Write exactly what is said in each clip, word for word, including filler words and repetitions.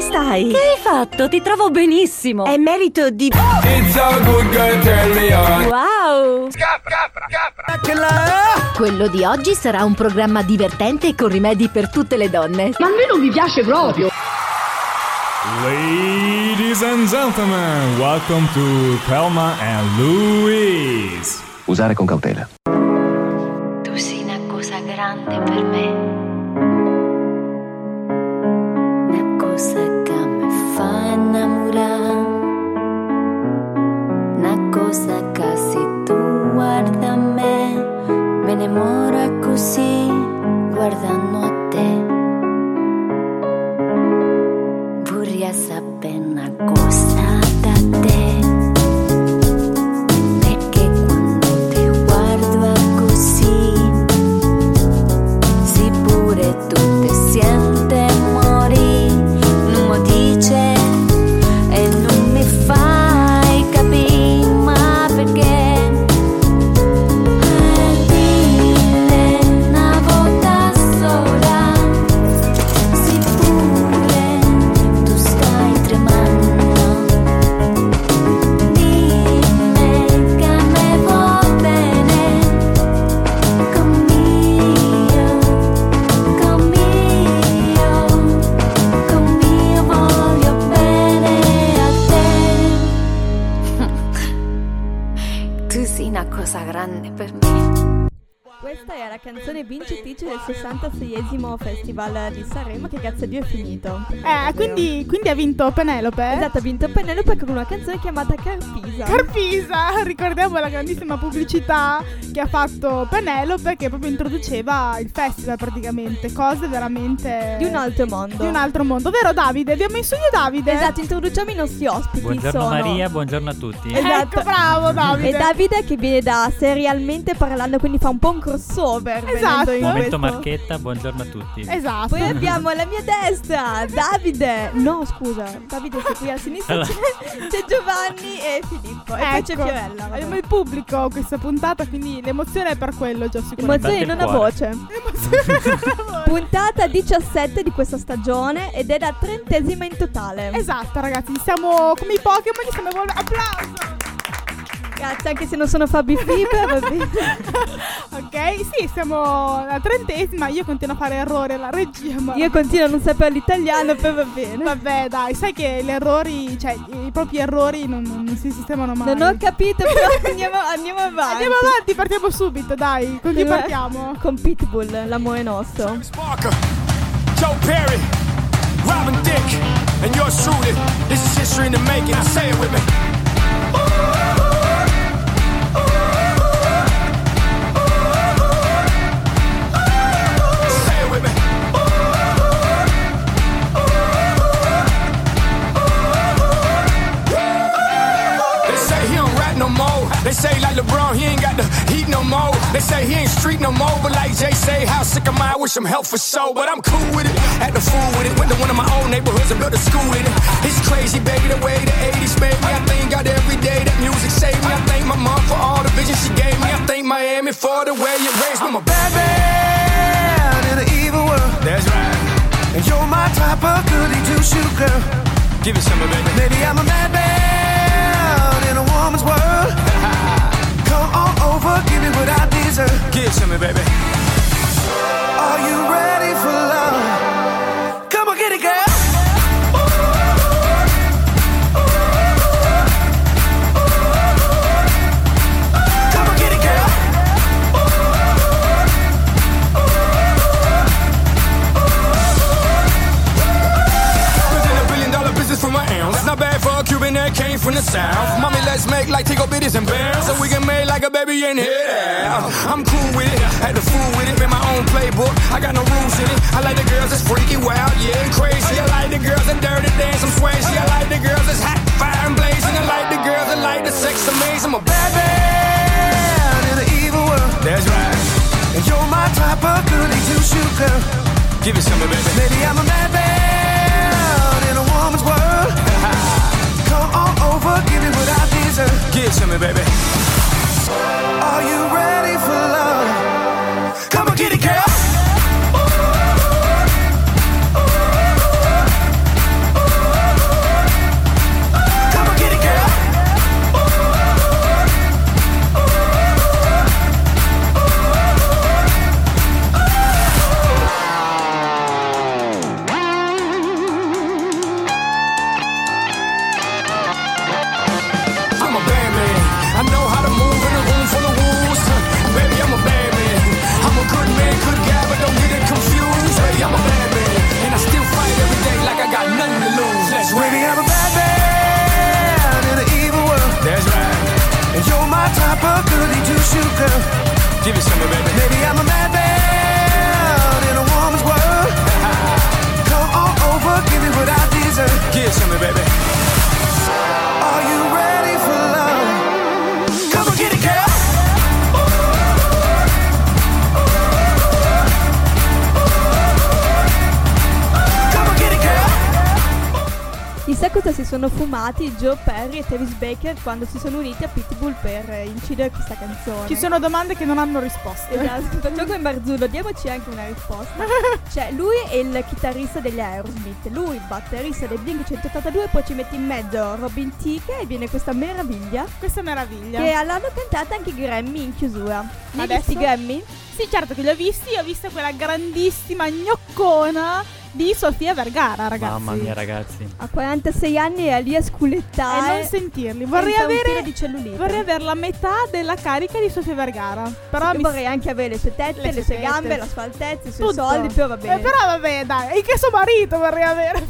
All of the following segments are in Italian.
stai? Che hai fatto? Ti trovo benissimo. È merito di... It's a good girl, turn me on. Wow. Capra, capra, capra. Quello di oggi sarà un programma divertente e con rimedi per tutte le donne. Ma a me non mi piace proprio. Ladies and gentlemen, welcome to Thelma and Louise. Usare con cautela. Tu sei una cosa grande per me, una cosa che mi fa innamorare, una cosa che se tu guardi a me, me ne innamora così, guardando a te. Vorrei sapere una cosa da te, perché quando ti guardo così, sì pure tu ti senti morire, non mi dice e non mi fai capire, ma perché? Eh, dille una volta sola, sì pure tu stai tremando, dimmi che me va bene, conmigo, conmigo, conmigo voglio bene a te. Tu sei una cosa grande per me. Questa è la canzone vincitrice del sessantaseiesimo Festival di Sanremo. Che cazzo di è finito? Eh, quindi, quindi ha vinto Penelope? Esatto, ha vinto Penelope con una canzone chiamata Carpisa. Carpisa! Ricordiamo la grandissima pubblicità che ha fatto Penelope, che proprio introduceva il festival praticamente. Cose veramente... Di un altro mondo. Di un altro mondo. Vero Davide? Abbiamo in studio Davide. Esatto, introduciamo i nostri ospiti. Buongiorno sono... Maria, buongiorno a tutti. Esatto. Ecco, bravo Davide. E Davide che viene da Serialmente Parlando, quindi fa un po' un crossover. Esatto. in Momento questo. Marchetta, buongiorno a tutti. Esatto. Poi abbiamo alla mia destra Davide. No, scusa, Davide sei qui a sinistra. Allora. C'è, c'è Giovanni e Filippo. E Ecco, poi c'è Fiorella. vabbè. abbiamo il pubblico questa puntata, quindi l'emozione è per quello già sicuramente. Emozioni in Batte il una cuore. voce. L'emozione è per voi. Puntata diciassette di questa stagione ed è la trentesima in totale. Esatto ragazzi, siamo come i Pokémon, che stiamo evolvendo. Applauso! Grazie, anche se non sono Fabi Fiber, va bene. Ok, sì, siamo alla trentesima. Io continuo a fare errori alla regia, ma Io continuo a non sapere l'italiano, poi va bene. vabbè dai, sai che gli errori, cioè i propri errori non, non- non si sistemano mai. Non ho capito, però andiamo, andiamo avanti. Andiamo avanti, partiamo subito, dai. Con chi Andiamo- partiamo? Con Pitbull, l'amore nostro. Parker, Joe Perry, Robin Thicke, and yours truly. This is history in the making. I say it with me. Say it with me. They say he don't rap no more. They say like LeBron, he ain't got the heat no more. They say he ain't street no more. But like Jay say, how sick am I? I wish him health for sure. But I'm cool with it. Had the fool with it. Went to one of my own neighborhoods and built a school in it. It's crazy, baby, the way the eighties made me. I thank God every day that music saved me. I thank my mom for all the vision she gave me. I thank Miami for the way it raised me. I'm a bad man in an evil world. That's right. And you're my type of goody two-shoe girl. Give it some, baby. Maybe I'm a mad man in a woman's world. Come on over, give me what I deserve. Give it to me, baby. Are you ready for love? Come on, get it, girl. Come on, get it, girl. Within a billion dollar business from my ounce. Not bad for a Cuban that came from the south. Mommy, let's make like Tigo bitties and bears, so we can make like a baby in here. I'm cool with it, had the fool with it, made my own playbook. I got no rules in it. I like the girls that's freaky, wild, yeah, and crazy. I like the girls that dirty dance, I'm swayzy. I like the girls that's hot, fire and blazing. I like the girls that like the sex amazing. I'm a bad man in an evil world. That's right. And you're my type of goody two-shoe girl. Give it some, baby. Maybe I'm a mad man in a woman's world. Come on over, give me what I deserve. Give it to me, baby. Are you ready for love? Come on, get it, girl. Chissà cosa si sono fumati Joe Perry e Travis Baker quando si sono uniti a Pitbull per eh, incidere questa canzone. Ci sono domande che non hanno risposte. Esatto, facciamo come Marzullo, diamoci anche una risposta. Cioè, lui è il chitarrista degli Aerosmith, lui il batterista del Blink centottantadue, poi ci metti in mezzo Robin Thicke e viene questa meraviglia. Questa meraviglia. Che l'hanno cantata anche i Grammy in chiusura. Li hai Adesso? visti i Grammy? Sì, certo che li ho visti, ho visto quella grandissima gnoccona di Sofia Vergara, ragazzi. Mamma mia, ragazzi. A quarantasei anni è lì a E sculettare. non sentirli. Vorrei senza un avere filo di cellulite. Vorrei avere la metà della carica di Sofia Vergara. Però Io mi vorrei anche avere le sue tette, Le le, sue sue gambe, tette. la sua altezza, i suoi tutto. soldi, però va bene. Eh, però vabbè, dai. E che suo marito vorrei avere.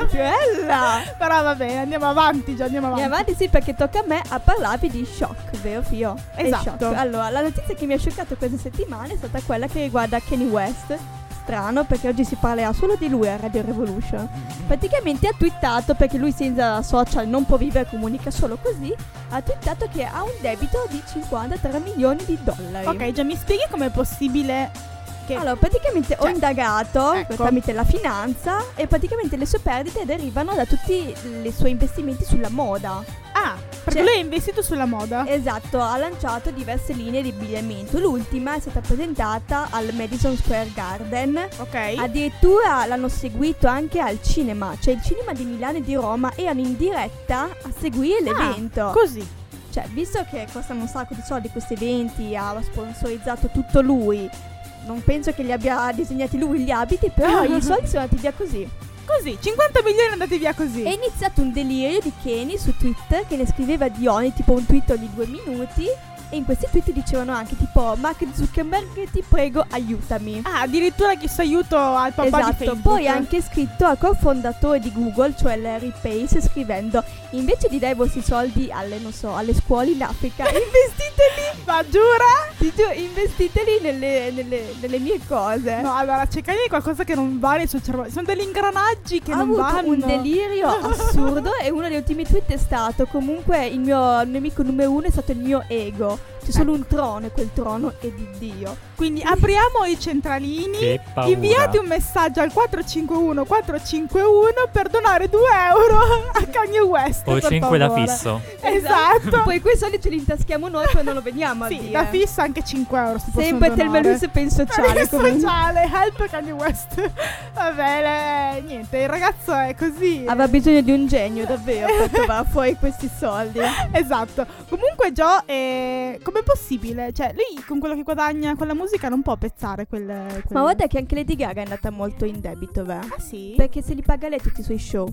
Bella! Però va bene, andiamo avanti, già andiamo avanti. Andiamo avanti, sì, perché tocca a me a parlarvi di shock, vero Fio? E Esatto. shock. Allora, la notizia che mi ha scioccato questa settimana è stata quella che riguarda Kanye West. Strano, perché oggi si parlerà solo di lui a Radio Revolution. Praticamente ha twittato, perché lui senza social non può vivere, comunica solo così, ha twittato che ha un debito di cinquantatré milioni di dollari. Ok, già mi spieghi com'è possibile che Allora, praticamente ho Cioè, indagato ecco. tramite la finanza e praticamente le sue perdite derivano da tutti i suoi investimenti sulla moda. Ah, perché Cioè- lui è investito sulla moda. Esatto, ha lanciato diverse linee di abbigliamento. L'ultima è stata presentata al Madison Square Garden. Ok. Addirittura l'hanno seguito anche al cinema, cioè il cinema di Milano e di Roma erano in diretta a seguire l'evento. Ah, così. Cioè, visto che costano un sacco di soldi questi eventi, ha sponsorizzato tutto lui. Non penso che li abbia disegnati lui gli abiti, però i soldi sono andati via così. Così, cinquanta milioni andati via così. È iniziato un delirio di Kanye su Twitter che ne scriveva di ogni, tipo un tweet ogni due minuti. E in questi tweet dicevano anche tipo: Mark Zuckerberg, ti prego, aiutami. Ah, addirittura chiesto aiuto al papà di Esatto, Facebook. poi ha anche scritto al cofondatore di Google, cioè Larry Page, scrivendo: invece di dare i vostri soldi alle, non so, alle scuole in Africa, investiteli, Ma giura? ti giuro, investiteli nelle, nelle, nelle mie cose. No, allora cercare di qualcosa che non va nel suo cervello. Sono degli ingranaggi che Ha non avuto vanno. un delirio assurdo e uno degli ultimi tweet è stato: comunque il mio nemico numero uno è stato il mio ego. C'è solo un trono e quel trono è di Dio. Quindi apriamo i centralini. Che paura. Inviate un messaggio al quattro cinque uno quattro cinque uno per donare due euro a Kanye West. O per cinque da favore. fisso. Esatto. Poi quei soldi ce li intaschiamo noi, poi non lo veniamo a Sì, dire. da fissa anche cinque euro si Sempre possono Telma donare. Luce per il sociale, Per il comunque. sociale, help Kanye West. Va bene, niente, il ragazzo è così. Aveva bisogno di un genio davvero per trovare fuori questi soldi. Esatto. Comunque Joe, eh, com'è possibile? Cioè, lui con quello che guadagna con la musica non può pezzare quel, quel... Ma guarda che anche Lady Gaga è andata molto in debito, beh. Ah sì? Perché se li paga lei tutti i suoi show.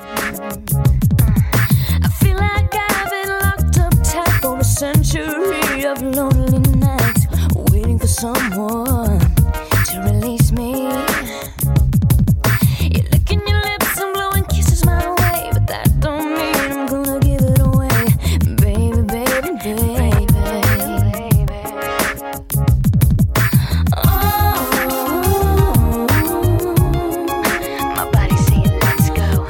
I feel like I've been locked up tight for a century of lonely nights, waiting for someone to release me. You're licking your lips and blowing kisses my way, but that don't mean I'm gonna give it away, baby, baby, baby. Oh, my body's saying let's go.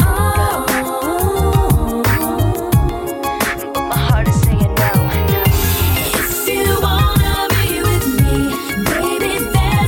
Oh, but my heart is saying no, no. If you wanna be with me, baby, then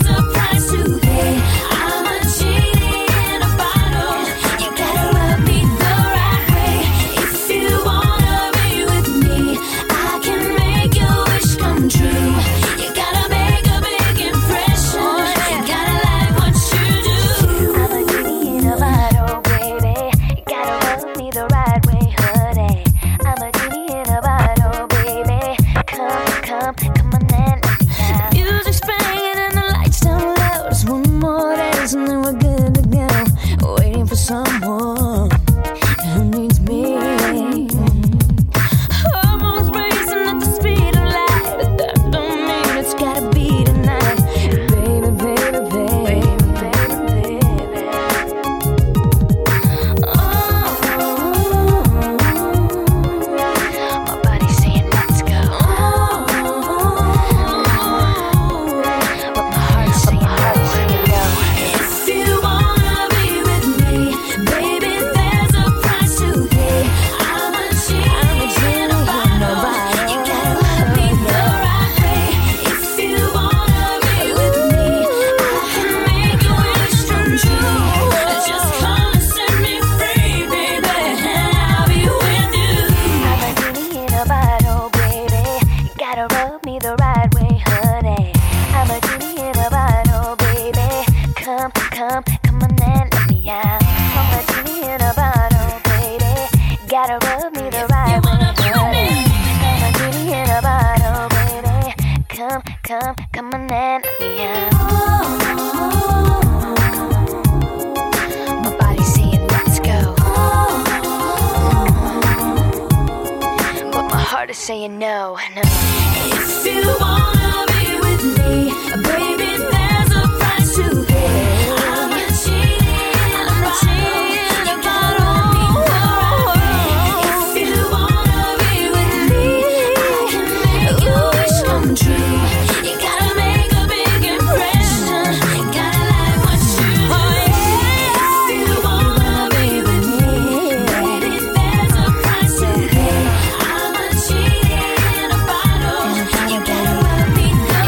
come, come on and let me out. I'm a genie in a bottle, baby. Gotta rub me the right way. I'm a genie in a bottle, baby. Come, come, come on and let me out. My body's saying let's go, but my heart is saying no, no. If you wanna be with me, baby, there's a price to pay. I'm not cheating, I'm not cheating, you gotta let me know. If you wanna be with me, I can make your wish come true. You gotta make a big impression, gotta like what you do. If you wanna be with me, baby, there's a price to pay. I'm not cheating in a bottle, you gotta let me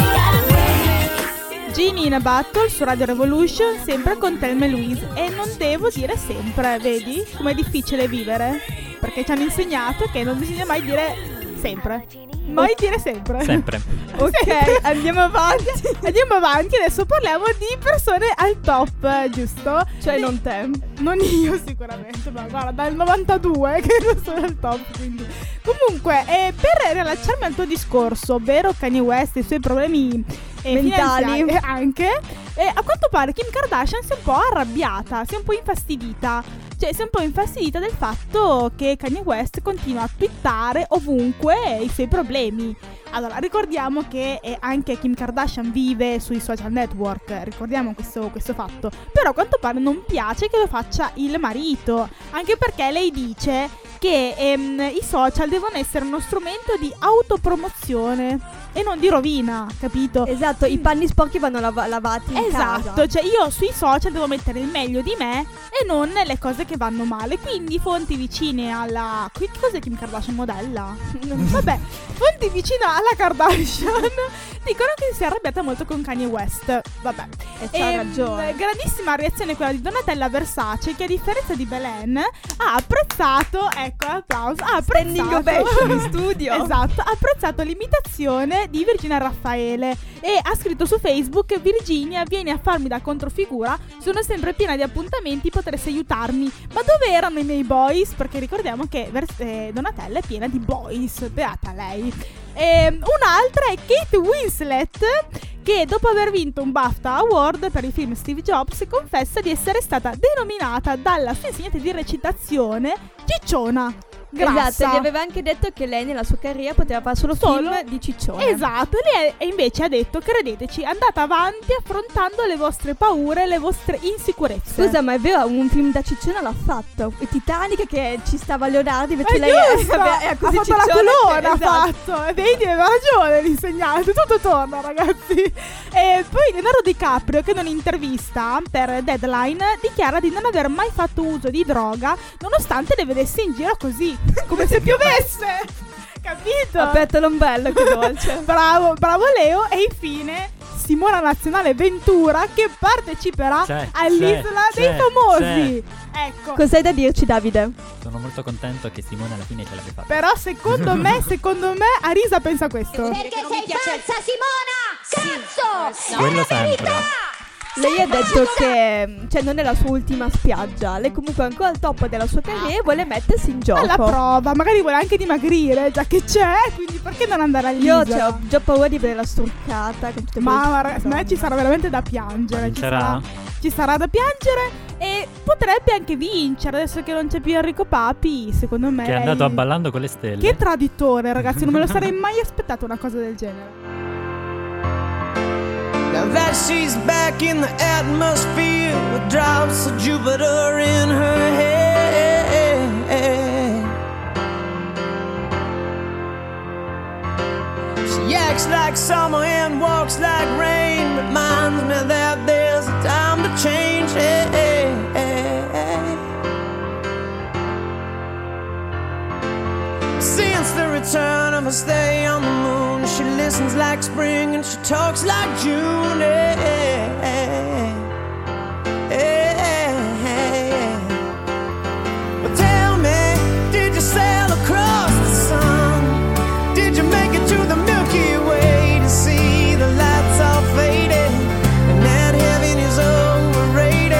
know. Genie in a Battle su Radio Revolution, sempre con Thelma e Louise. E non devo dire sempre, vedi com'è difficile vivere? Perché ci hanno insegnato che non bisogna mai dire sempre. Mai dire sempre. Sempre. Ok, andiamo avanti. Andiamo avanti, adesso parliamo di persone al top, giusto? Cioè Di- non te. Non io sicuramente, ma guarda, dal novantadue che non sono al top, quindi. Comunque, eh, per riallacciarmi al tuo discorso, ovvero Kanye West e i suoi problemi eh, Mentali. finanziari, eh, anche, eh, a quanto pare Kim Kardashian si è un po' arrabbiata, si è un po' infastidita. Cioè, si è un po' infastidita del fatto che Kanye West continua a twittare ovunque i suoi problemi. Allora, ricordiamo che eh, anche Kim Kardashian vive sui social network, ricordiamo questo, questo fatto. Però a quanto pare non piace che lo faccia il marito, anche perché lei dice che ehm, i social devono essere uno strumento di autopromozione e non di rovina, capito? Esatto, i panni sporchi vanno lav- lavati in Esatto, casa. cioè io sui social devo mettere il meglio di me e non le cose che vanno male. Quindi fonti vicine alla... Che cos'è Kim Kardashian, modella? Vabbè, fonti vicine alla Kardashian dicono che si è arrabbiata molto con Kanye West. Vabbè. E c'ha Ehm, ragione. Grandissima reazione quella di Donatella Versace, che a differenza di Belen ha apprezzato, ecco, applauso, ha apprezzato Standing ovation in studio. Esatto, ha apprezzato l'imitazione di Virginia Raffaele e ha scritto su Facebook: Virginia, vieni a farmi da controfigura, sono sempre piena di appuntamenti, potresti aiutarmi. Ma dove erano i miei boys? Perché ricordiamo che Vers- eh, Donatella è piena di boys, beata lei. E un'altra è Kate Winslet, che dopo aver vinto un BAFTA Award per il film Steve Jobs confessa di essere stata denominata dalla sua insegnante di recitazione cicciona. Grassa. Esatto, gli aveva anche detto che lei nella sua carriera poteva fare solo, Solo- film di ciccione. Esatto, lei è- e invece ha detto: credeteci, andate avanti affrontando le vostre paure, le vostre insicurezze. Scusa, ma è vero, un film da ciccione l'ha fatto. E Titanic, che ci stava Leonardo, invece È lei è, giusto, è ha così fatto la ciccione. colonna, ha Esatto. fatto. E vedi, aveva ragione l'insegnante, tutto torna, ragazzi. E poi Leonardo DiCaprio, che in un'intervista per Deadline dichiara di non aver mai fatto uso di droga, nonostante le vedesse in giro così, come se piovesse. Capito? Ha aperto l'ombrello, che dolce. Bravo, bravo Leo. E infine Simona Nazionale Ventura, che parteciperà C'è, all'Isola c'è, dei c'è, Famosi. Ecco. Cos'hai da dirci, Davide? Sono molto contento che Simone alla fine ce l'abbia fatta. Però secondo me, secondo me Arisa pensa questo. Perché sei falsa, Simona! Cazzo! Quello Non è sempre. verità! Lei ha detto che cioè non è la sua ultima spiaggia. Lei comunque è ancora al top della sua carriera e vuole mettersi in gioco. Alla prova, magari vuole anche dimagrire, già che c'è, quindi perché non andare all'isola? Io cioè, ho già paura di vedere la struccata con tutte Ma quelle- ragazzi, a me ci sarà veramente da piangere. Ci Vincerà? sarà, ci sarà da piangere e potrebbe anche vincere adesso che non c'è più Enrico Papi. Secondo me Che è lei- andato a ballando con le stelle. Che traditore, ragazzi, non me lo sarei mai aspettato una cosa del genere. Now that she's back in the atmosphere with drops of Jupiter in her head, she acts like summer and walks like rain, reminds me that there's a time to change. Since the return of her stay on the moon, she listens like spring and she talks like June. Hey, hey, hey, hey. Well, tell me, did you sail across the sun? Did you make it to the Milky Way to see the lights all faded and that heaven is overrated?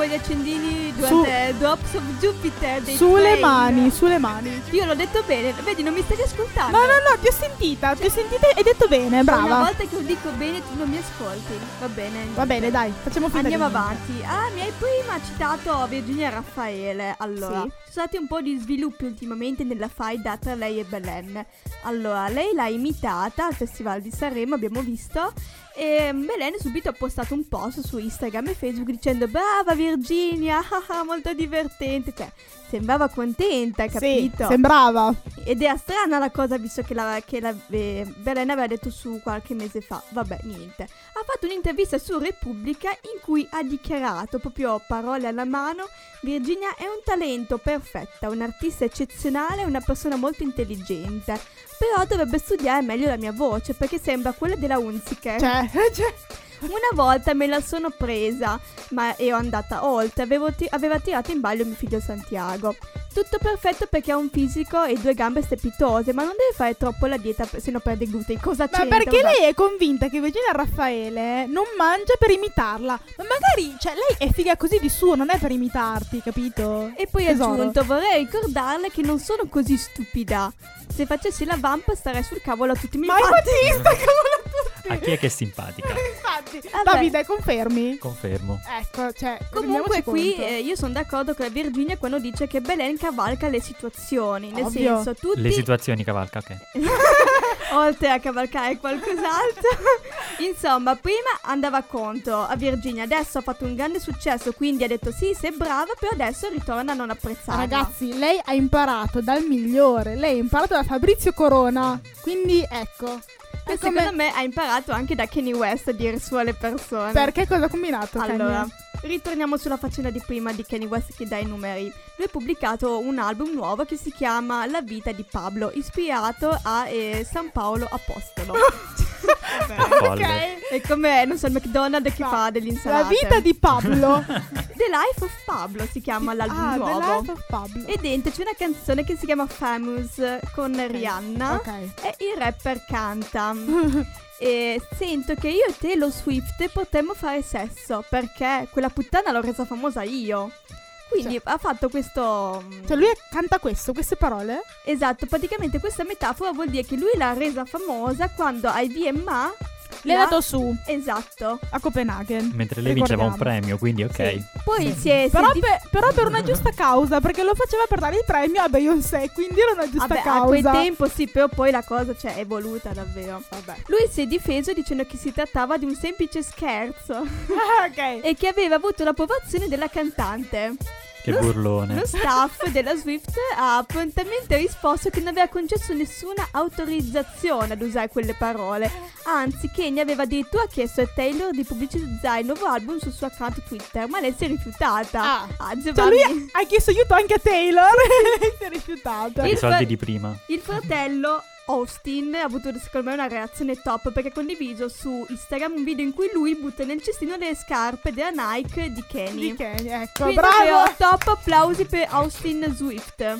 gli accendini durante Drops of Jupiter dei Sulle Train. mani, sulle mani. Io l'ho detto bene, vedi, non mi stai ascoltando. No, no, no, ti ho sentita, ti ho sentita e hai detto bene, brava. Una volta che lo dico bene tu non mi ascolti. Va bene. Va bene, dai, facciamo finta. Andiamo di avanti. Ah, mi hai prima citato Virginia Raffaele. Allora, Sì. ci sono stati un po' di sviluppi ultimamente nella faida tra lei e Belen. Allora, lei l'ha imitata al Festival di Sanremo, abbiamo visto. E Belen subito ha postato un post su Instagram e Facebook dicendo brava Virginia, molto divertente. Cioè, sembrava contenta, capito? Sì, sembrava. Ed era strana la cosa, visto che la, che la eh, Belen aveva detto su qualche mese fa. Vabbè, niente. Ha fatto un'intervista su Repubblica in cui ha dichiarato, proprio parole alla mano: Virginia è un talento perfetta, un'artista eccezionale, una persona molto intelligente. Però dovrebbe studiare meglio la mia voce, perché sembra quella della Hunziker. Cioè, cioè. Una volta me la sono presa, ma ero andata oltre, avevo ti- aveva tirato in ballo mio figlio Santiago. Tutto perfetto perché ha un fisico e due gambe strepitose, ma non deve fare troppo la dieta per- se no perde i glutei. Cosa Ma c'entra? perché Vabbè. lei è convinta che Virginia Raffaele non mangia per imitarla. Ma magari, cioè, lei è figa così di suo, non è per imitarti, capito? E poi ha Tesoro. aggiunto: vorrei ricordarle che non sono così stupida. Se facessi la vampa starei sul cavolo a tutti i miei Ma fatti. infatti sta cavolo a tutti. A chi è che è simpatica? Infatti. Vabbè. Davide, confermi? Confermo. Ecco, cioè, Comunque rendiamoci qui conto. eh, io sono d'accordo con la Virginia quando dice che Belen cavalca le situazioni. Nel Ovvio. senso, tutti Le situazioni cavalca, ok. oltre a cavalcare qualcos'altro. Insomma, prima andava contro a Virginia, adesso ha fatto un grande successo, quindi ha detto sì, sei brava, però adesso ritorna a non apprezzarla. Ragazzi, lei ha imparato dal migliore. Lei ha imparato da Fabrizio Corona. Quindi, ecco. E È come- secondo me ha imparato anche da Kanye West a dire su alle persone. Perché cosa ha combinato? Allora, Kanye? ritorniamo sulla faccenda di prima di Kanye West che dà i numeri. Lui ha pubblicato un album nuovo che si chiama La vita di Pablo, ispirato a eh, San Paolo Apostolo. Folle. E come, non so, il McDonald's che No. fa delle insalate. La vita di Pablo. The Life of Pablo si chiama l'album Ah, The nuovo. Life of Pablo. E dentro c'è una canzone che si chiama Famous con Rihanna. Ok. E il rapper canta. E sento che io e Taylor Swift potremmo fare sesso, perché quella puttana l'ho resa famosa io. Quindi ha fatto questo. Cioè, lui canta questo, queste parole? Esatto, praticamente questa metafora vuol dire che lui l'ha resa famosa quando ai V M A L'hai l'ha- dato su Esatto. a Copenaghen. Mentre lei vinceva un Ricordiamo. premio, quindi ok. Sì. Poi si è. si è Però, dif- per, però per una giusta causa, perché lo faceva per dare il premio a Beyoncé, quindi era una giusta Vabbè, a causa. quel tempo sì, però poi la cosa cioè, è evoluta davvero. Vabbè. Lui si è difeso dicendo che si trattava di un semplice scherzo Ah, ok. e che aveva avuto l'approvazione della cantante. Che Lo- burlone. Lo staff della Swift ha prontamente risposto che non aveva concesso nessuna autorizzazione ad usare quelle parole. Anzi, Kanye aveva addirittura chiesto a Taylor di pubblicizzare il nuovo album sul suo account Twitter, ma lei si è rifiutata. Ah. Ah, Cioè, Giovanni. lui ha chiesto aiuto anche a Taylor e lei si è rifiutata. I il soldi fra- di prima. Il fratello Austin ha avuto secondo me una reazione top perché ha condiviso su Instagram un video in cui lui butta nel cestino le scarpe della Nike di Kenny. Di Kanye, ecco, Quindi bravo. davvero top applausi per Austin Swift.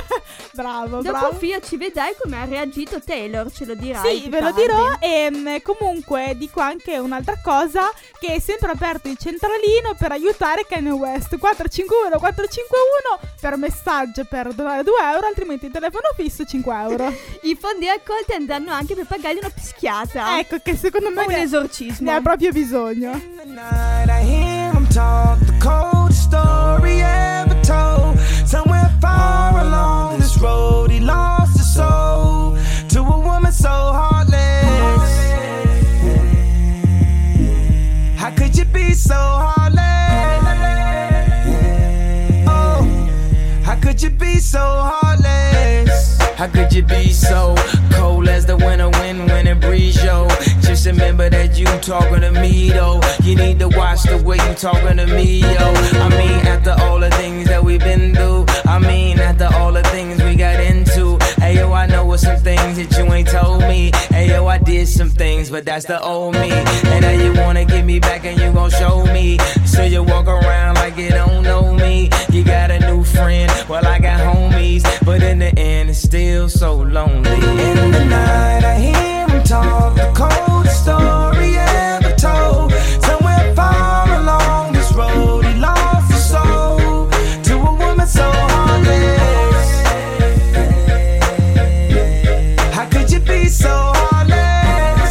Bravo, Dopo bravo. Fia ci vedrai come ha reagito Taylor, ce lo dirai. Sì, più ve lo tardi. dirò. E mh, comunque dico anche un'altra cosa: che è sempre aperto il centralino per aiutare Kanye West. quattro cinque uno quattro cinque uno per messaggio per donare due euro, altrimenti il telefono fisso cinque euro. I fondi raccolti andranno anche per pagargli una pischiata. Ecco che secondo me O un ne, esorcismo. ne ha proprio bisogno. In the night, I hear him talk, the coldest story ever told. Somewhere far along this road, he lost his soul to a woman so heartless. How could you be so heartless? Oh, how could you be so heartless? How could you be so cold as the winter wind when it breeze, yo? Just remember that you talking to me, though. You need to watch the way you talking to me, yo. I mean, after all the things that we've been through, I mean, after all the things we got into. Hey, yo, I know what some things that you ain't told me. Hey, yo, I did some things, but that's the old me. And now you wanna get me back and you gon' show me. So you walk around like you don't know me. You got a new friend, well, I got homies. But in the end, it's still so lonely. In the night, I hear him talk, the coldest story ever told. Somewhere far along this road, he lost his be so heartless?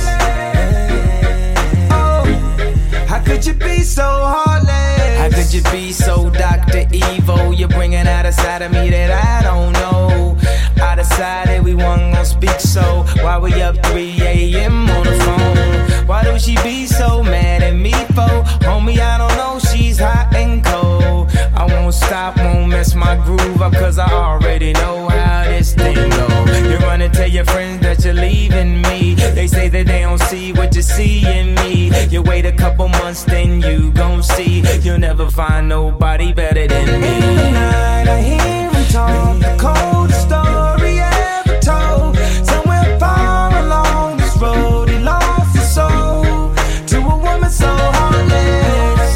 Oh, how could you be so heartless? How could you be so Doctor Evil? You're bringing out a side of me that I don't know. I decided we weren't gonna speak, so why we up three a.m. on the phone? Why do she be so mad at me for? Homie, I don't know, she's hot and cold. I won't stop, won't mess my groove up, cause I already know how this thing go. You're gonna tell your friends that you're leaving me. They say that they don't see what you see in me. You wait a couple months, then you gon' see. You'll never find nobody better than me. In the night I hear him talk, the coldest story ever told. Somewhere far along this road he lost his soul to a woman so heartless.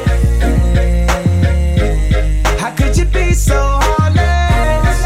How could you be so heartless?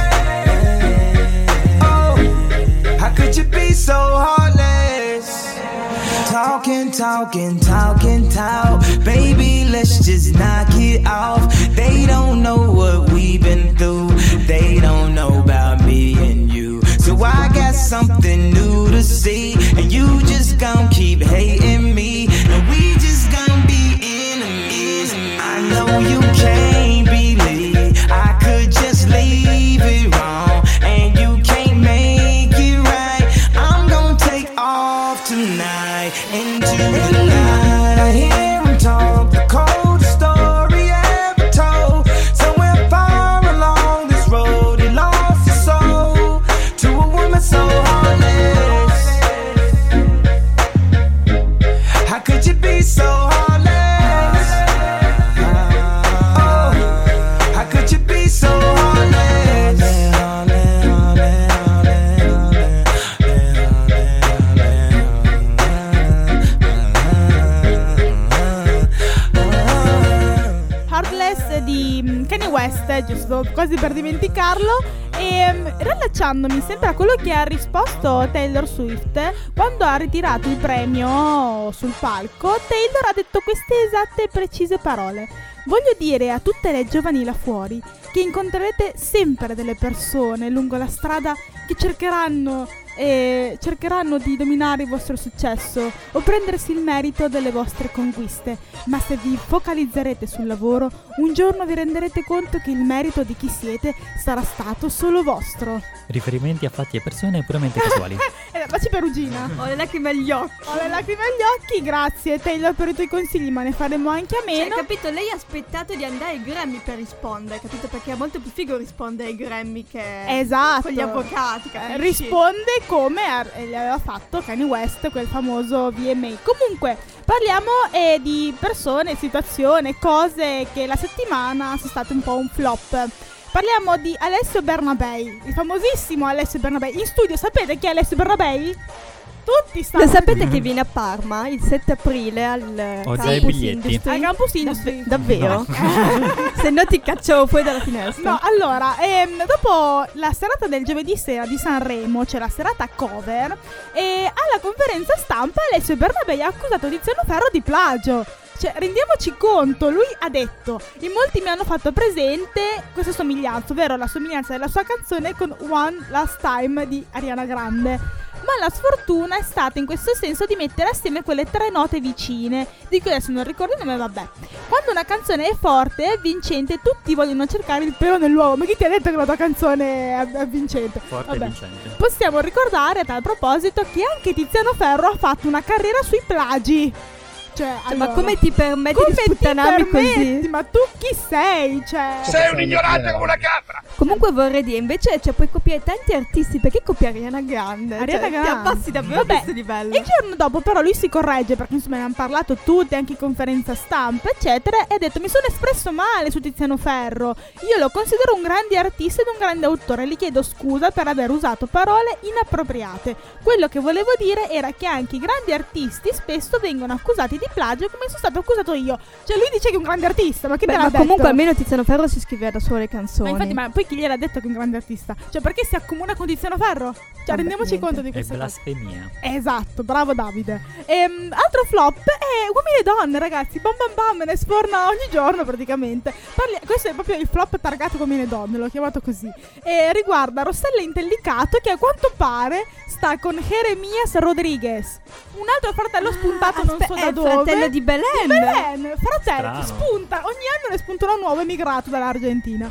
Oh, how could you be so heartless? Talking, talking, talking, talk. Baby, let's just knock it off. They don't know what we've been through. They don't know about me and you. So I got something new to see. And you just gon' keep hating me. And we just gon' be enemies. I know you can't believe I could just leave it wrong. And you can't make it right. I'm gon' take off tonight into the night. I hear him talk, the coldest story ever told. Somewhere far along this road he lost his soul to a woman so heartless. How could you be so heartless? Oh, how could you be so heartless? Heartless di Kanye West, giusto quasi per dimenticarlo. E um, rilacciandomi sempre a quello che ha risposto Taylor Swift quando ha ritirato il premio sul palco, Taylor ha detto queste esatte e precise parole: voglio dire a tutte le giovani là fuori che incontrerete sempre delle persone lungo la strada che cercheranno e cercheranno di dominare il vostro successo o prendersi il merito delle vostre conquiste, ma se vi focalizzerete sul lavoro, un giorno vi renderete conto che il merito di chi siete sarà stato solo vostro. Riferimenti a fatti e persone puramente casuali. Eh, facci perugina. Ho le lacrime agli occhi. Ho le lacrime agli occhi, grazie Taylor per i tuoi consigli, ma ne faremo anche a meno. Cioè, capito? Lei ha aspettato di andare ai Grammy per rispondere, capito? Perché è molto più figo rispondere ai Grammy che esatto. con gli avvocati, eh, risponde come a- gli aveva fatto Kanye West, quel famoso V M A. Comunque parliamo eh, di persone, situazioni, cose che la settimana sono state un po' un flop. Parliamo di Alessio Bernabei, il famosissimo Alessio Bernabei. In studio sapete chi è Alessio Bernabei? Tutti sanno. Lo sapete che viene a Parma il sette aprile al Ho già i Campus biglietti. Industry? Al Campus Industry. Davvero? No. Se no ti cacciavo fuori dalla finestra. No, allora, ehm, dopo la serata del giovedì sera di Sanremo, c'è la serata cover, e alla conferenza stampa Alessio Bernabei ha accusato Tiziano Ferro di plagio. Cioè, rendiamoci conto, lui ha detto: in molti mi hanno fatto presente questa somiglianza, ovvero la somiglianza della sua canzone con One Last Time di Ariana Grande. Ma la sfortuna è stata in questo senso di mettere assieme quelle tre note vicine, di cui adesso non ricordo il nome, vabbè. Quando una canzone è forte e vincente, tutti vogliono cercare il pelo nell'uovo. Ma chi ti ha detto che la tua canzone è, è vincente? Forte Vabbè. e vincente. Possiamo ricordare a tal proposito che anche Tiziano Ferro ha fatto una carriera sui plagi. Cioè, Cioè, allora, ma come ti permetti come di ti sputtanarmi permetti? così? Ma tu chi sei? Cioè, Sei un ignorante come una capra! Comunque vorrei dire, invece, cioè, puoi copiare tanti artisti, perché copi Ariana Grande? Ariana Cioè, Grande. ti abbassi davvero Vabbè, a questo livello. il giorno dopo però lui si corregge, perché insomma ne hanno parlato tutti, anche in conferenza stampa eccetera, e ha detto: mi sono espresso male su Tiziano Ferro, io lo considero un grande artista ed un grande autore, gli chiedo scusa per aver usato parole inappropriate. Quello che volevo dire era che anche i grandi artisti spesso vengono accusati di plagio, come sono stato accusato io. Cioè lui dice che è un grande artista, ma chi Beh, te l'ha ma detto? comunque almeno Tiziano Ferro si scriveva da solo le Ma canzoni. infatti, ma poi chi gliel'ha detto che è un grande artista? Cioè, perché si accomuna con Tiziano Ferro? Cioè, Vabbè, rendiamoci niente. conto di È questa cosa. blasfemia. Esatto, bravo Davide. Ehm, altro flop E uomini e donne, ragazzi, bam bam bam, ne sforna ogni giorno praticamente. Parli- questo è proprio il flop targato uomini e donne, l'ho chiamato così. E riguarda Rossella Intellicato, che a quanto pare sta con Jeremias Rodriguez, un altro fratello spuntato, Ah, non aspe- so è da il dove. fratello di Belen. Di Belen, fratello, Strano. spunta, ogni anno ne spunta uno nuovo emigrato dall'Argentina.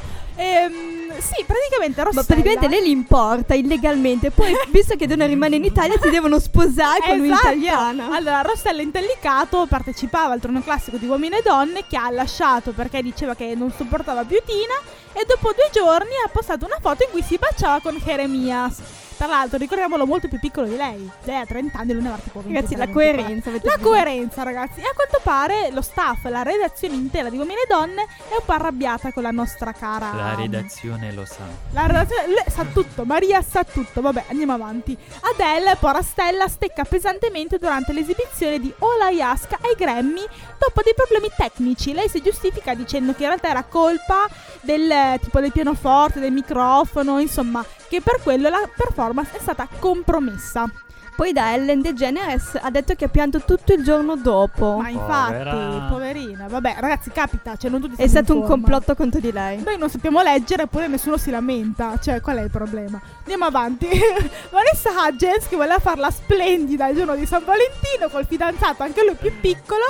Ehm, sì, praticamente Rossella. Ma praticamente lei li importa illegalmente. Poi, visto che devono rimanere in Italia, si devono sposare con Esatto. un'italiana. Allora, Rossella Intellicato partecipava al torneo classico di uomini e donne, che ha lasciato perché diceva che non sopportava più Tina, e dopo due giorni ha postato una foto in cui si baciava con Jeremias. Tra l'altro, ricordiamolo, molto più piccolo di lei. Lei ha trenta anni, lui ne aveva tipo ventitré, Ragazzi, la ventiquattro. coerenza. avete La visto? coerenza, ragazzi. E a quanto pare lo staff, la redazione intera di Uomini e Donne è un po' arrabbiata con la nostra cara. La redazione lo sa. La redazione lei sa tutto, Maria sa tutto. Vabbè, andiamo avanti. Adele, porastella, stecca pesantemente durante l'esibizione di All I Ask ai Grammy dopo dei problemi tecnici. Lei si giustifica dicendo che in realtà era colpa del tipo del pianoforte, del microfono, insomma, che per quello la performance è stata compromessa. Poi da Ellen DeGeneres ha detto che ha pianto tutto il giorno dopo. Ma infatti, Povera. poverina. Vabbè, ragazzi, capita, cioè non tutti È stanno stato in un forma. complotto contro di lei. Noi non sappiamo leggere, eppure nessuno si lamenta. Cioè, qual è il problema? Andiamo avanti. Vanessa Hudgens, che voleva farla splendida il giorno di San Valentino col fidanzato, anche lui più piccolo,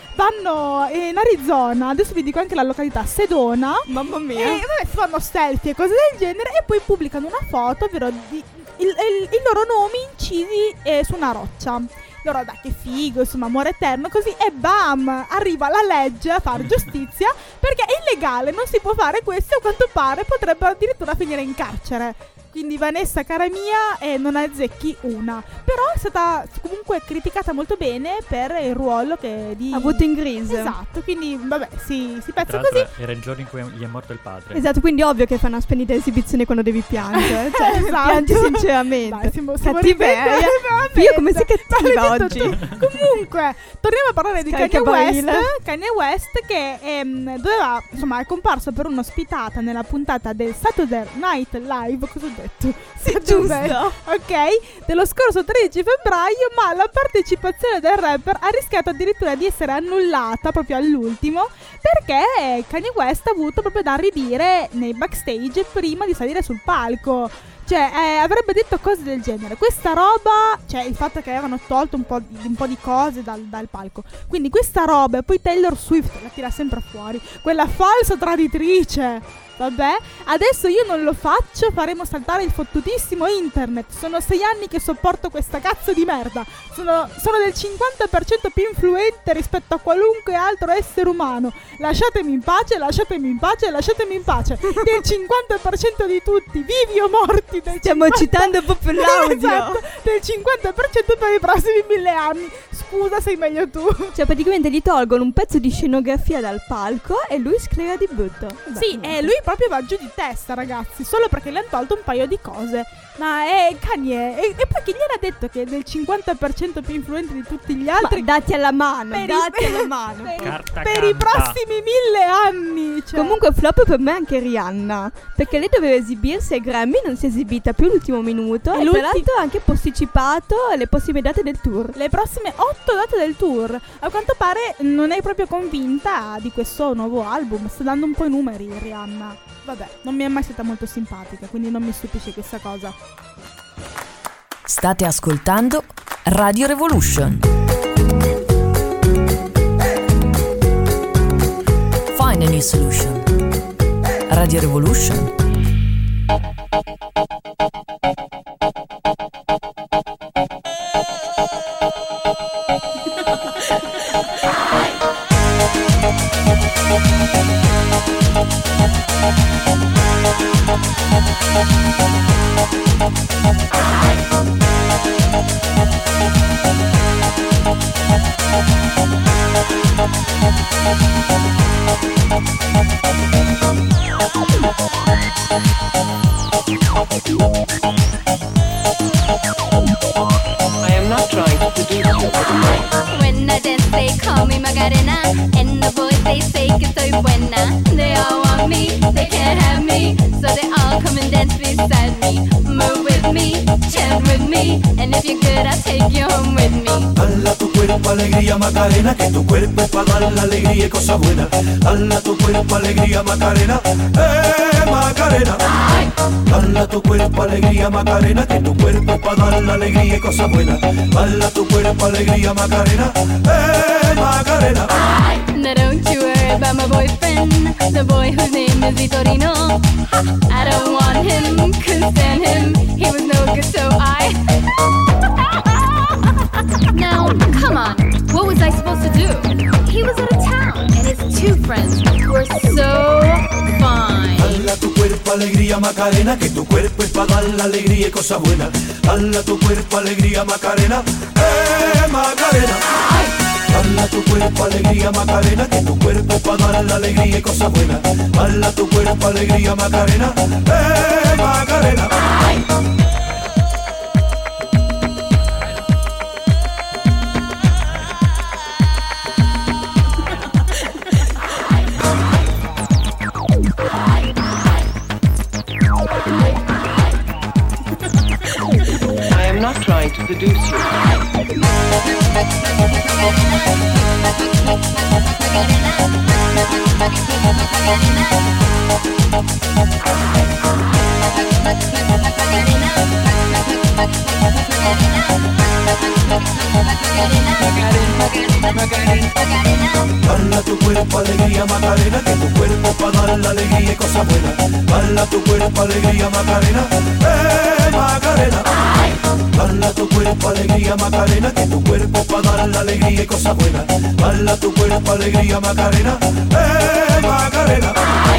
vanno in Arizona. Adesso vi dico anche la località, Sedona. Mamma E mia. vabbè, si fanno selfie e cose del genere, e poi pubblicano una foto, ovvero di il, il, i loro nomi incisi eh, su una roccia. Loro, dai, che figo, insomma, amore eterno, così, e bam, arriva la legge a fare giustizia, perché è illegale, non si può fare questo, e a quanto pare potrebbero addirittura finire in carcere. Quindi Vanessa, cara mia, eh, non azzecchi una. Però è stata comunque criticata molto bene per il ruolo che di... Ha avuto in Grease. Esatto, quindi vabbè, si, si pezza Tra l'altro così. era il giorno in cui gli è morto il padre. Esatto, quindi ovvio che fai una splendida esibizione quando devi piangere. Cioè, Esatto. piangi sinceramente. Dai, siamo, siamo Cattiveria. ridendo, veramente. Io come sei cattiva Ma l'hai oggi. detto tu. Comunque, torniamo a parlare di Kanye Scarica West. barile. Kanye West che ehm, doveva, insomma, è comparso per un'ospitata nella puntata del Saturday Night Live. Cosa ho detto? Sì, Saturday, giusto. ok, dello scorso tredici febbraio, ma la partecipazione del rapper ha rischiato addirittura di essere annullata proprio all'ultimo, perché Kanye West ha avuto proprio da ridire nei backstage prima di salire sul palco. Cioè, eh, avrebbe detto cose del genere. Questa roba, cioè il fatto che avevano tolto un po' di, un po' di cose dal, dal palco. Quindi questa roba, e poi Taylor Swift la tira sempre fuori, quella falsa traditrice. Vabbè, adesso io non lo faccio, faremo saltare il fottutissimo internet. Sono sei anni che sopporto questa cazzo di merda. Sono, sono del cinquanta per cento più influente rispetto a qualunque altro essere umano. Lasciatemi in pace, lasciatemi in pace, lasciatemi in pace. Del cinquanta per cento di tutti, vivi o morti. Del Stiamo cinquanta citando proprio l'audio. Esatto, del cinquanta per cento per i prossimi mille anni. Scusa, sei meglio tu. Cioè praticamente gli tolgono un pezzo di scenografia dal palco e lui sclera di butto. Sì, e lui proprio va giù di testa, ragazzi, solo perché le hanno tolto un paio di cose. Ma è Kanye. E, e poi chi gliel'ha detto che è del cinquanta per cento più influente di tutti gli altri? Ma dati alla mano, Per i- dati alla mano. per, Carta per i canta. prossimi mille anni. Cioè. Comunque flop per me anche Rihanna, perché lei doveva esibirsi ai Grammy, non si è esibita più l'ultimo minuto E e, l'ulti- tra l'altro ha anche posticipato le prossime date del tour. le prossime otto date del tour. A quanto pare non è proprio convinta di questo nuovo album. Sta dando un po' i numeri Rihanna. Vabbè, non mi è mai stata molto simpatica, quindi non mi stupisce questa cosa. State ascoltando Radio Revolution. Find a new solution. Radio Revolution. I am not trying to seduce you. When I dance, they call me Macarena, and the boys they say que soy buena. They all want me, they can't have me, so they all come and dance beside me. Move with me, chant with me, and if you're good, I'll take you home with me. Bala tu cuerpo al alegría Macarena, que tu cuerpo es para dar la alegría y cosa buena. Dale a tu cuerpo alegría Macarena, eh Macarena. Dale a tu cuerpo alegría Macarena, que tu cuerpo es para dar la alegría y cosa buena. Dale a tu cuerpo alegría Macarena, eh Macarena. Now don't you worry about my boyfriend, the boy whose name is Vitorino. I don't want him, couldn't stand him, he was no good, so I Now, come on, what was I supposed to do? He was out of town, and his two friends were so fine. Dale a tu cuerpo alegría Macarena, que tu cuerpo es para dar la alegría y cosa buena. Dale a tu cuerpo alegría Macarena, eh Macarena. Dale a tu cuerpo alegría Macarena, que tu cuerpo es para dar la alegría y cosa buena. Dale a tu cuerpo alegría Macarena, eh Macarena. I am not trying to seduce you. Dale a tu cuerpo alegría Macarena, que tu cuerpo es para dar la alegría y cosa buena. Dale a tu cuerpo alegría Macarena, eh Macarena. Dale a tu cuerpo alegría Macarena, que tu cuerpo es para dar la alegría y cosa buena. Dale a tu cuerpo alegría Macarena, eh Macarena.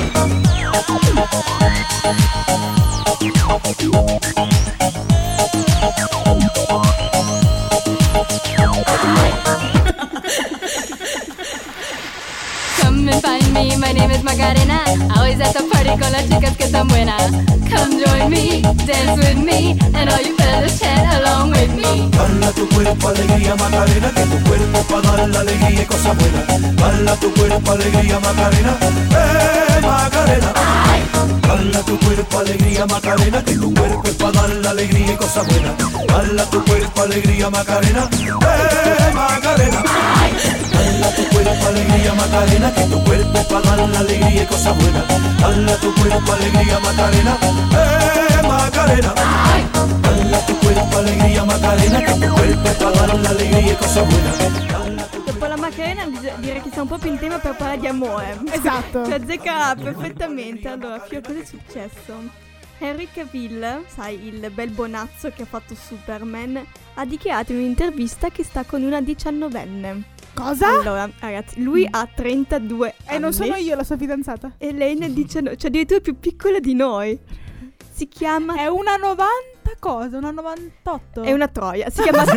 Come and find me, my name is Macarena. Always at the party con las chicas que están buenas. Come join me, dance with me, and all you fellas chat along with me. Dale a tu cuerpo alegría Macarena, que tu cuerpo es para dar la alegría y cosa buena. Dale a tu cuerpo alegría Macarena, eh Macarena. Dale a tu cuerpo alegría Macarena, que tu cuerpo es para dar la alegría y cosa buena. Dale a tu cuerpo alegría Macarena, eh Macarena. Dale a tu cuerpo alegría Macarena, que tu cuerpo es para dar la alegría y cosa buena. Dale a tu cuerpo alegría Macarena, eh Macarena. Dale a tu cuerpo alegría Macarena, che tu cuerpo è per dare l'allegria e cosa buona. Dopo la Macarena direi che sta un po' più in tema per parlare di amore. Esatto. Ci azzecca perfettamente. Allora, Fio, cosa è successo? Henry Cavill, sai, il bel bonazzo che ha fatto Superman, ha dichiarato in un'intervista che sta con una diciannovenne. Cosa? Allora, ragazzi, lui ha trentadue anni. E non sono io la sua fidanzata. E lei ne ha diciannove, cioè addirittura più piccola di noi. Si chiama... È una novanta cosa? Una novantotto? È una troia, si chiama...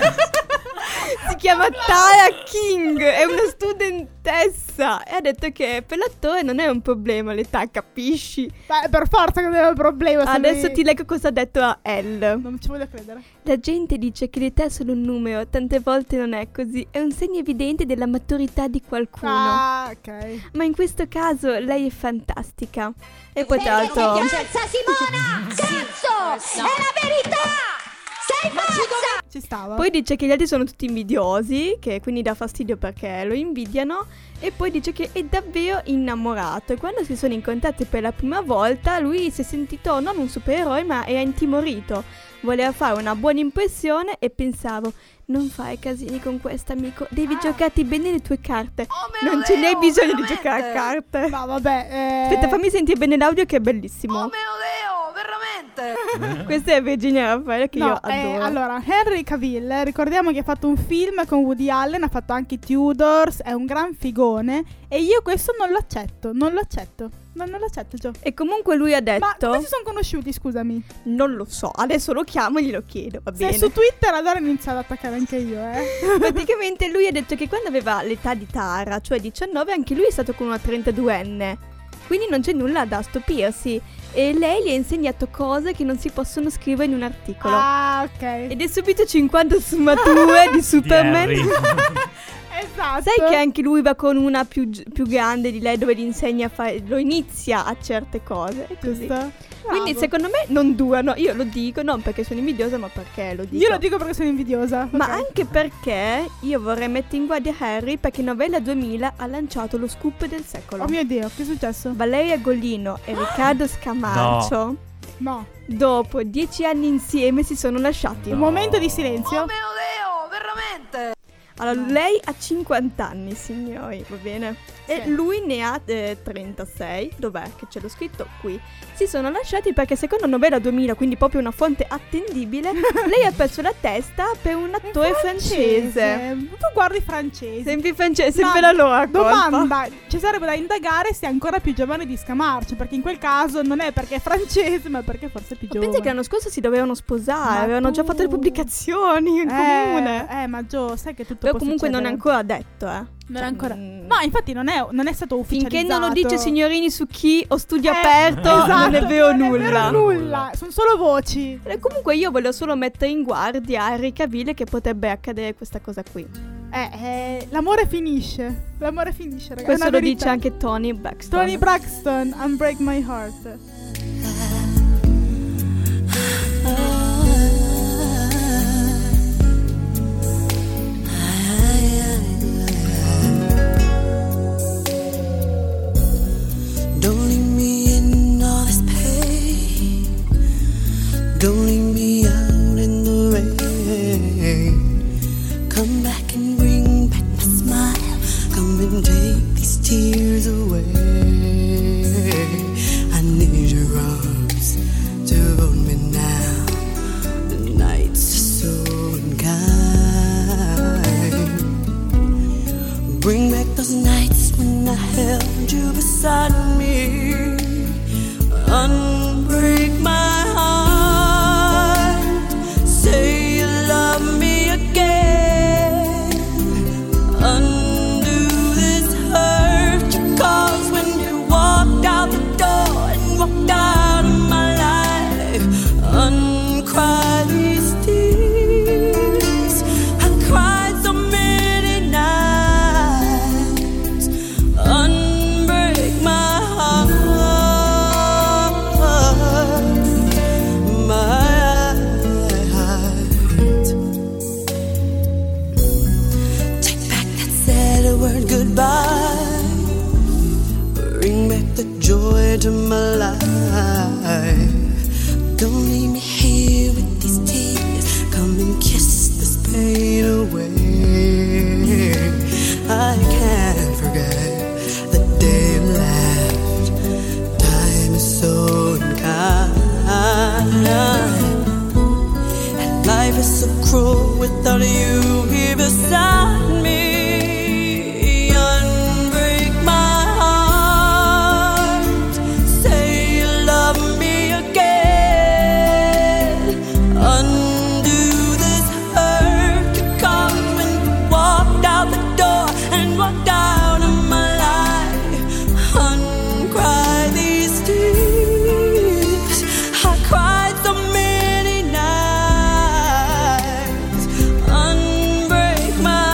si chiama Tara King, è una studentessa. E ha detto che per l'attore non è un problema l'età, capisci? Beh, per forza che non è un problema. Adesso mi... ti leggo cosa ha detto a Elle. Non ci voglio credere. La gente dice che l'età è solo un numero, tante volte non è così. È un segno evidente della maturità di qualcuno. Ah, ok. Ma in questo caso lei è fantastica. E poi tra l'altro... Simona! Cazzo! È la verità! Sei pazza! Ci stava. Poi dice che gli altri sono tutti invidiosi, che quindi dà fastidio perché lo invidiano. E poi dice che è davvero innamorato. E quando si sono incontrati per la prima volta, lui si è sentito non un supereroe ma è intimorito. Voleva fare una buona impressione e pensavo: non fai casini con quest'amico, devi ah. giocarti bene le tue carte. Oh, non ce n'hai bisogno veramente? Di giocare a carte. No, vabbè. Eh... Aspetta, fammi sentire bene l'audio che è bellissimo. Oh mio Dio, veramente. Questa è Virginia Raffaele che no, io adoro. Eh, allora, Henry Cavill, ricordiamo che ha fatto un film con Woody Allen, ha fatto anche Tudors, è un gran figone. E io questo non lo accetto, non lo accetto. Ma non l'accetto, Gio. E comunque lui ha detto... Ma come si sono conosciuti, scusami? Non lo so, adesso lo chiamo e glielo chiedo, va bene. Se su Twitter allora inizio ad attaccare anche io, eh. Praticamente lui ha detto che quando aveva l'età di Tara, cioè diciannove, anche lui è stato con una trentaduenne. Quindi non c'è nulla da stupirsi. E lei gli ha insegnato cose che non si possono scrivere in un articolo. Ah, ok. Ed è subito cinquanta sfumature di Superman. Esatto. Sai che anche lui va con una più, più grande di lei dove gli insegna a fare, lo inizia a certe cose. È così. Giusto. Quindi secondo me non durano. Io lo dico non perché sono invidiosa, ma perché lo dico. Io lo dico perché sono invidiosa. Ma ok. anche perché io vorrei mettere in guardia Harry, perché Novella duemila ha lanciato lo scoop del secolo. Oh mio Dio, che è successo? Valeria Golino e Riccardo Scamarcio No. dopo dieci anni insieme si sono lasciati. Un momento di silenzio. Allora, lei ha cinquanta anni, signori, va bene? E Sì. lui ne ha eh, trentasei. Dov'è? Che c'è lo scritto qui. Si sono lasciati perché secondo Novella duemila, quindi proprio una fonte attendibile, lei ha perso la testa per un attore francese. Tu guardi francese. Sempre francese, Ma sempre la loro colpa. domanda, ci sarebbe da indagare se è ancora più giovane di Scamarcio, perché in quel caso non è perché è francese, ma perché forse è più Ma giovane. pensi che l'anno scorso si dovevano sposare, Ma avevano già tu- fatto le pubblicazioni in comune. Eh, eh, ma Gio, sai che tutto Però può comunque non è succedere. ancora detto, eh. Non è ancora. Mm. No, infatti non è, non è stato ufficializzato. Finché non lo dice signorini su chi o studio Eh, aperto, esatto, non è vero non è nulla. vero nulla. Sono solo voci. E comunque io voglio solo mettere in guardia Henry Cavill che potrebbe accadere questa cosa qui. Eh, eh, l'amore finisce. L'amore finisce, ragazzi. Questo è una lo verità. dice anche Tony Braxton. Tony Braxton, Unbreak My Heart. Don't leave me in all this pain. Don't leave me out in the rain. Come back and bring back my smile. Come and take these tears away. I need your arms to hold me now. The nights are so unkind. Bring back those nights when I held you beside me. Unbreak my heart. Say you love me again. Undo this hurt you caused when you walked out the door and walked out of my life. Uncry these tears. I cried so many nights. Unbreak my heart, my heart. Take back that sad word goodbye. Bring back the joy to my life. Don't leave me here with these tears. Come and kiss this pain away. I can't forget the day you left. Time is so unkind, and life is so cruel without you here beside me. Unbreak my heart. Say you love me again. Undo this hurt you caused when you walked out the door and walked out of my life. Uncry these tears. I cried so many nights. Unbreak my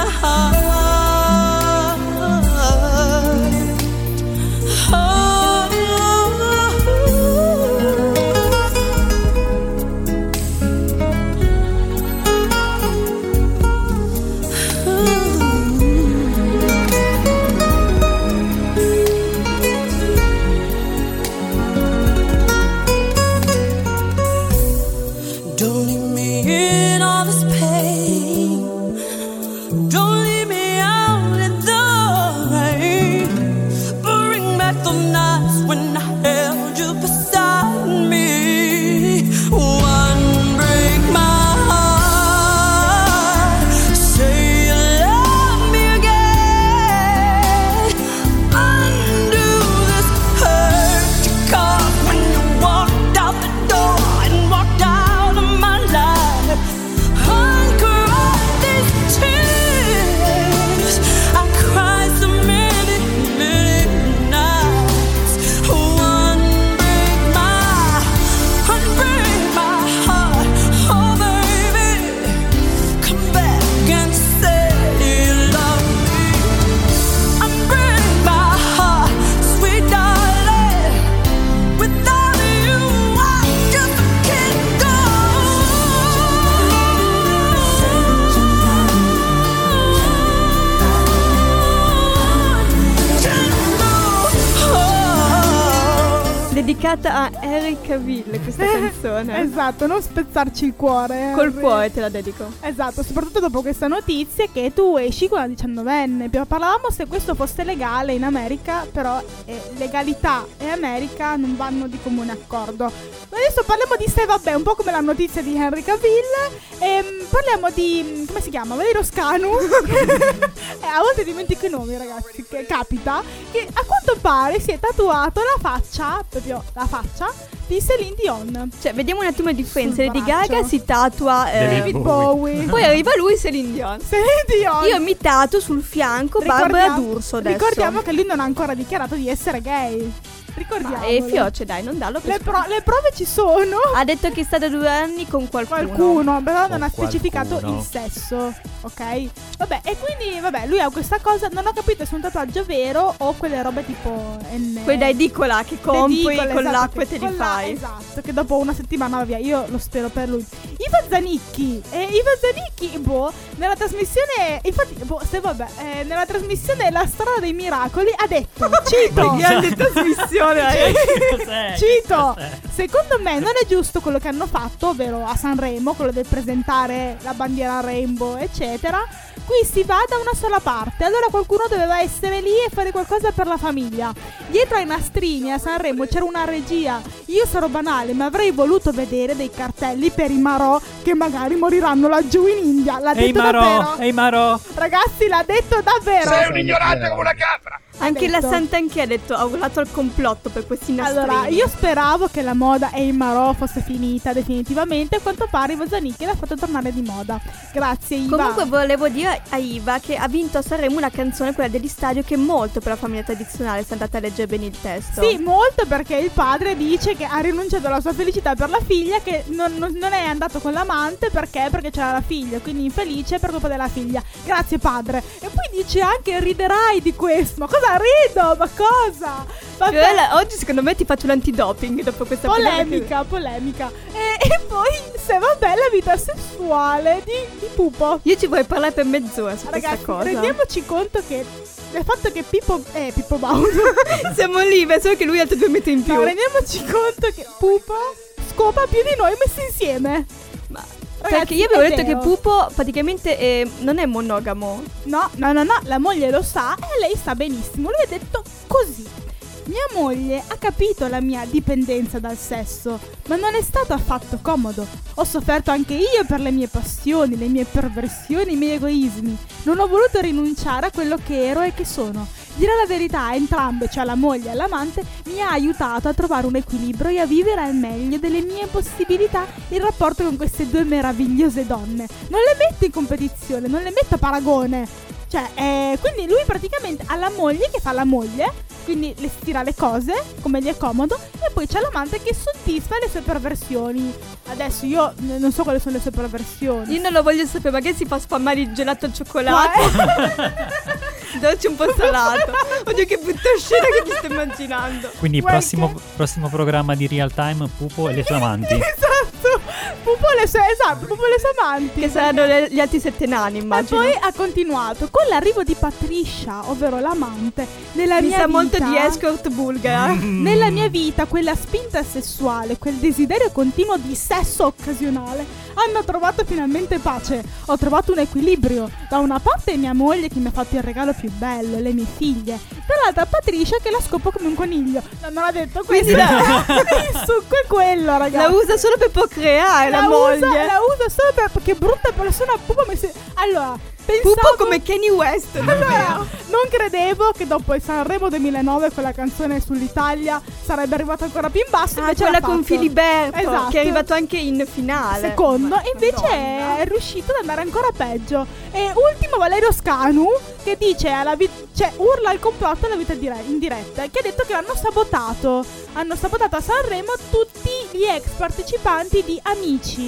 dedicata a Henry Cavill questa canzone. Esatto, non spezzarci il cuore. Col Henry. cuore te la dedico. Esatto, soprattutto dopo questa notizia che tu esci con una diciannovenne. Parlavamo se questo fosse legale in America, però eh, legalità e America non vanno di comune accordo. Ma adesso parliamo di se vabbè, un po' come la notizia di Henry Cavill. E parliamo di, come si chiama? Valerio Scanu. eh, a volte dimentico i nomi, ragazzi, che capita. Che a quanto pare si è tatuato la faccia, proprio la faccia di Celine Dion. Cioè, vediamo un attimo di differenza. Sul Lady braccio. Gaga si tatua eh, David Bowie. Poi arriva lui, Celine Dion. Celine Dion. Io mi tatuo sul fianco Barbara D'Urso adesso. Ricordiamo che lui non ha ancora dichiarato di essere gay. Ricordiamo. E fioce, dai, non dallo per le, pro- le prove ci sono. Ha detto che è stato due anni con qualcuno. Qualcuno, però non Con ha specificato qualcuno. il sesso. Ok? Vabbè, e quindi, vabbè, lui ha questa cosa. Non ho capito se è un tatuaggio vero o quelle robe tipo N. Quella da edicola che compri Edicola, con esatto, l'acqua e che te li con la- fai. Esatto, che dopo una settimana va via. Io lo spero per lui. Iva Zanicchi. E Iva Zanicchi, boh, nella trasmissione. Infatti, boh, se vabbè, eh, nella trasmissione La Strada dei Miracoli ha detto: cito. Grande trasmissione, ragazzi. Cos'è? Cito, Cos'è? secondo me non è giusto quello che hanno fatto, ovvero a Sanremo, quello del presentare la bandiera rainbow, eccetera. Qui si va da una sola parte, allora qualcuno doveva essere lì e fare qualcosa per la famiglia. Dietro ai nastrini a Sanremo c'era una regia. Io sarò banale, ma avrei voluto vedere dei cartelli per i Marò che magari moriranno laggiù in India. L'ha Ehi detto Marò, davvero? ehi Marò. Ragazzi, l'ha detto davvero. Sei un ignorante come una capra. Anche la detto. Santanchè ha detto, ha urlato al complotto per questi nastrini. Allora, io speravo che la moda e il Marò fosse finita definitivamente. A quanto pare Iva Zanicchi l'ha fatto tornare di moda. Grazie Iva. Comunque volevo dire a Iva che ha vinto a Sanremo una canzone, quella degli stadio, che è molto per la famiglia tradizionale. Se andate a leggere bene il testo. Sì, molto, perché il padre dice che ha rinunciato alla sua felicità per la figlia, che non, non- non è andato con l'amante perché perché c'era la figlia, quindi infelice per colpa della figlia. Grazie padre. E poi dice anche: riderai di questo. Ma cosa rido? Ma cosa? Vabbè. Fiorella, oggi secondo me ti faccio l'antidoping dopo questa Polemica, polemica. E, e poi se vabbè la vita sessuale di, di Pupo. Io ci vorrei parlare per mezz'ora su Ragazzi, questa cosa. rendiamoci conto che del fatto che Pippo eh Pippo Baudo Siamo lì, beh, solo che lui ha altri due metri in più. no, rendiamoci conto che Pupo scopa più di noi messi insieme. Ma Ragazzi, perché io avevo è detto vero. che Pupo praticamente eh, non è monogamo. No, no, no, no, la moglie lo sa e lei sa benissimo. Lui ha detto così: mia moglie ha capito la mia dipendenza dal sesso, ma non è stato affatto comodo. Ho sofferto anche io per le mie passioni, le mie perversioni, i miei egoismi. Non ho voluto rinunciare a quello che ero e che sono. Dire la verità a entrambe, cioè la moglie e l'amante, mi ha aiutato a trovare un equilibrio e a vivere al meglio delle mie possibilità il rapporto con queste due meravigliose donne. Non le metto in competizione, non le metto a paragone. Cioè, eh, quindi lui praticamente ha la moglie che fa la moglie, quindi le stira le cose come gli è comodo, e poi c'è l'amante che soddisfa le sue perversioni. Adesso io n- non so quali sono le sue perversioni. Io non lo voglio sapere, magari si fa sfamare il gelato al cioccolato. Dolce un po' salato. Oddio, che brutta scena che ti sto immaginando. Quindi Guarda prossimo, che- prossimo programma di Real Time, Pupo e le sue amanti. Esatto, Pupo le sue, esatto, Pupo le sue amanti. Che saranno le- gli altri sette nani, Ma immagino. poi ha continuato con l'arrivo di Patricia, ovvero l'amante, nella Mi mia sa vita. molto di escort bulgara. Nella mia vita quella spinta sessuale, quel desiderio continuo di sesso occasionale hanno trovato finalmente pace. Ho trovato un equilibrio. Da una parte mia moglie che mi ha fatto il regalo più bello, le mie figlie. Dall'altra Patricia che la scopo come un coniglio. No, non ha detto questo. Quindi La... il succo è quello, ragazzi. La usa solo per procreare la, La moglie. usa, la usa solo per... Che brutta persona Pupo mi si... Allora, pensavo... Pupo come Kanye West. Allora, non credevo che dopo il Sanremo duemilanove quella canzone sull'Italia sarebbe arrivata ancora più in basso. Ah, invece quella l'ha con fatto. Filiberto, Esatto. che è arrivato anche in finale. Secondo, e invece è riuscito ad andare ancora peggio. E ultimo Valerio Scanu, che dice alla vi- cioè urla il complotto alla vita dire- in diretta, che ha detto che hanno sabotato hanno sabotato a Sanremo tutti gli ex partecipanti di Amici.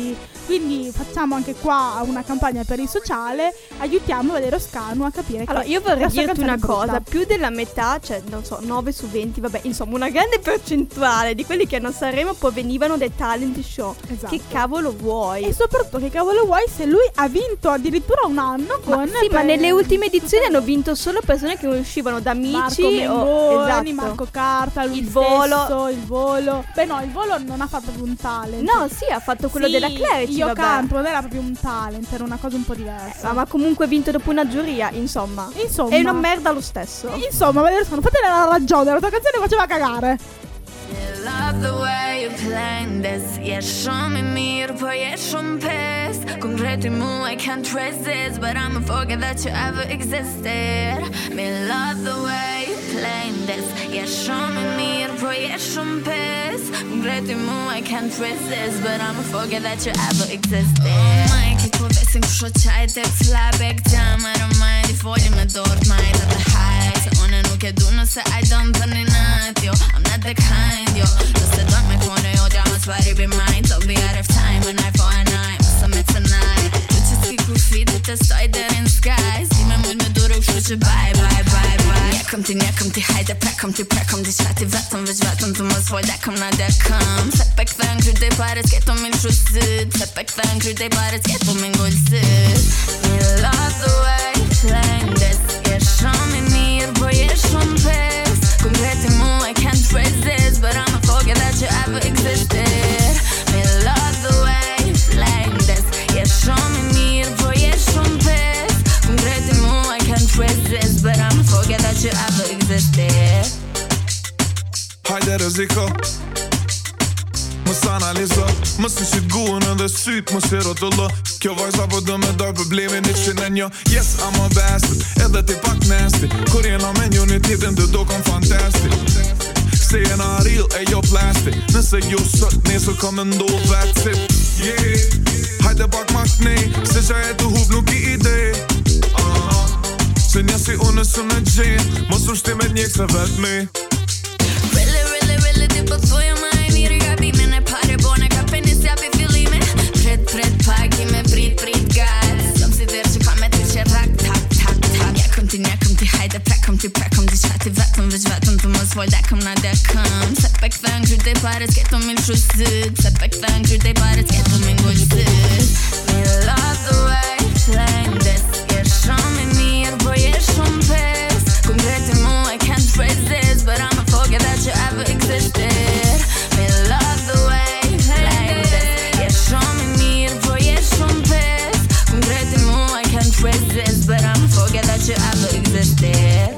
Quindi facciamo anche qua una campagna per il sociale, aiutiamo Valerio Scanu a capire Allora, che io vorrei la sua dirti canzone una è brutta. cosa, più della metà, cioè non so, nove su venti, vabbè, insomma, una grande percentuale di quelli che hanno Sanremo provenivano dai talent show. Esatto. Che cavolo vuoi? E soprattutto che cavolo vuoi se lui ha vinto addirittura un anno con... Ma sì, ma nelle ultime edizioni hanno vinto solo persone che uscivano da amici Marco o Mengoni, esatto. Marco Carta, lui Il stesso, volo. il volo. Beh no, il volo non ha fatto proprio un talent. No, sì, ha fatto quello Sì, della Clerici, Io vabbè. canto, non era proprio un talent, era una cosa un po' diversa. Ah, ma comunque ha vinto dopo una giuria, insomma. Insomma. È una merda lo stesso. Insomma, Valerio Scanu, fatene la ragione, la tua canzone faceva cagare. Love the way you playing this. Yeah, show me mir på jag som pest. Concreto in move, I can't trace this, but I'ma forget that you ever existed. Me love the way you playing this. Yeah, show me mir på jag som pest. Concreto in move, I can't trace this, but I'ma forget that you ever existed. Oh my, che på vässin kusho chai text flabek jamar och mig de följer med dort mig that the high. Så hon är nog att du nu så I don't turn in at yo. I'm not the kind yo. Just a done my corner yo, jag måste vara be mine. So be out of time when I fall and I'm some it's a night. Du just speak with feet that the side there in skies. See my mood med dörr och skjuter bye bye bye bye. Jag kom till, jag kom till hejda, prack kom till prack kom till chatt i vatten, vis vatten, du måste få där kom när det kom. Sätt back fang, kryd dig bara, skett om min skjutsut. Sätt back fang, kryd dig bara, skett om min guldsut. Me love the way you playing this. Yeah, show me mer på er som bäst. Concrete in move, I can't trace this, but I'ma forget that you ever existed. Me love the way you playing this. Yeah, show me mer på er som bäst. Concrete in move, I can't trace this, but I'ma forget that you ever existed. Hajde rëziko Mos analizo Mos në qytë guën edhe syt Mos i rotullo Kjo vajza po dë me dar problemin e që në njo Yes, I'm a bastard Edhe ti pak nasty Kur jena me një një tjetin dhe do kom fantastic Se jena real e jo plastic Nëse jo sot nesër kom e ndo that's it Yeah Hajde pak ma knej Se qa e të hub nuk i ide uh-huh. Se një si unë së në gjen Mos u shtimet njek se vet me Really, really, really typ att få jag mig ner i kabinen. Ett par barn kappen i sig i filmen. Pret, pret, pagi med brit, brit gas. Som sitter så kommer till sig rack, tack, tack, tack. Jag kom till, jag kom till hejda, prack, kom till prack, kom till chatt i vatten, vis vatten, du måste vara där, kom när det kom. Sätt back fang, kryd dig bara, skett om min skjutsut. Sätt back fang, kryd dig bara, skett om min guldsut. Me love the way you playing this. Yeah, show me mer på er som bäst. Concrete in move, I can't trace this, but I'ma forget that you ever existed. Me love the way you playing this. Yeah, show me mer på er som bäst. Concrete in move, I can't trace this, but I'ma forget that you ever existed.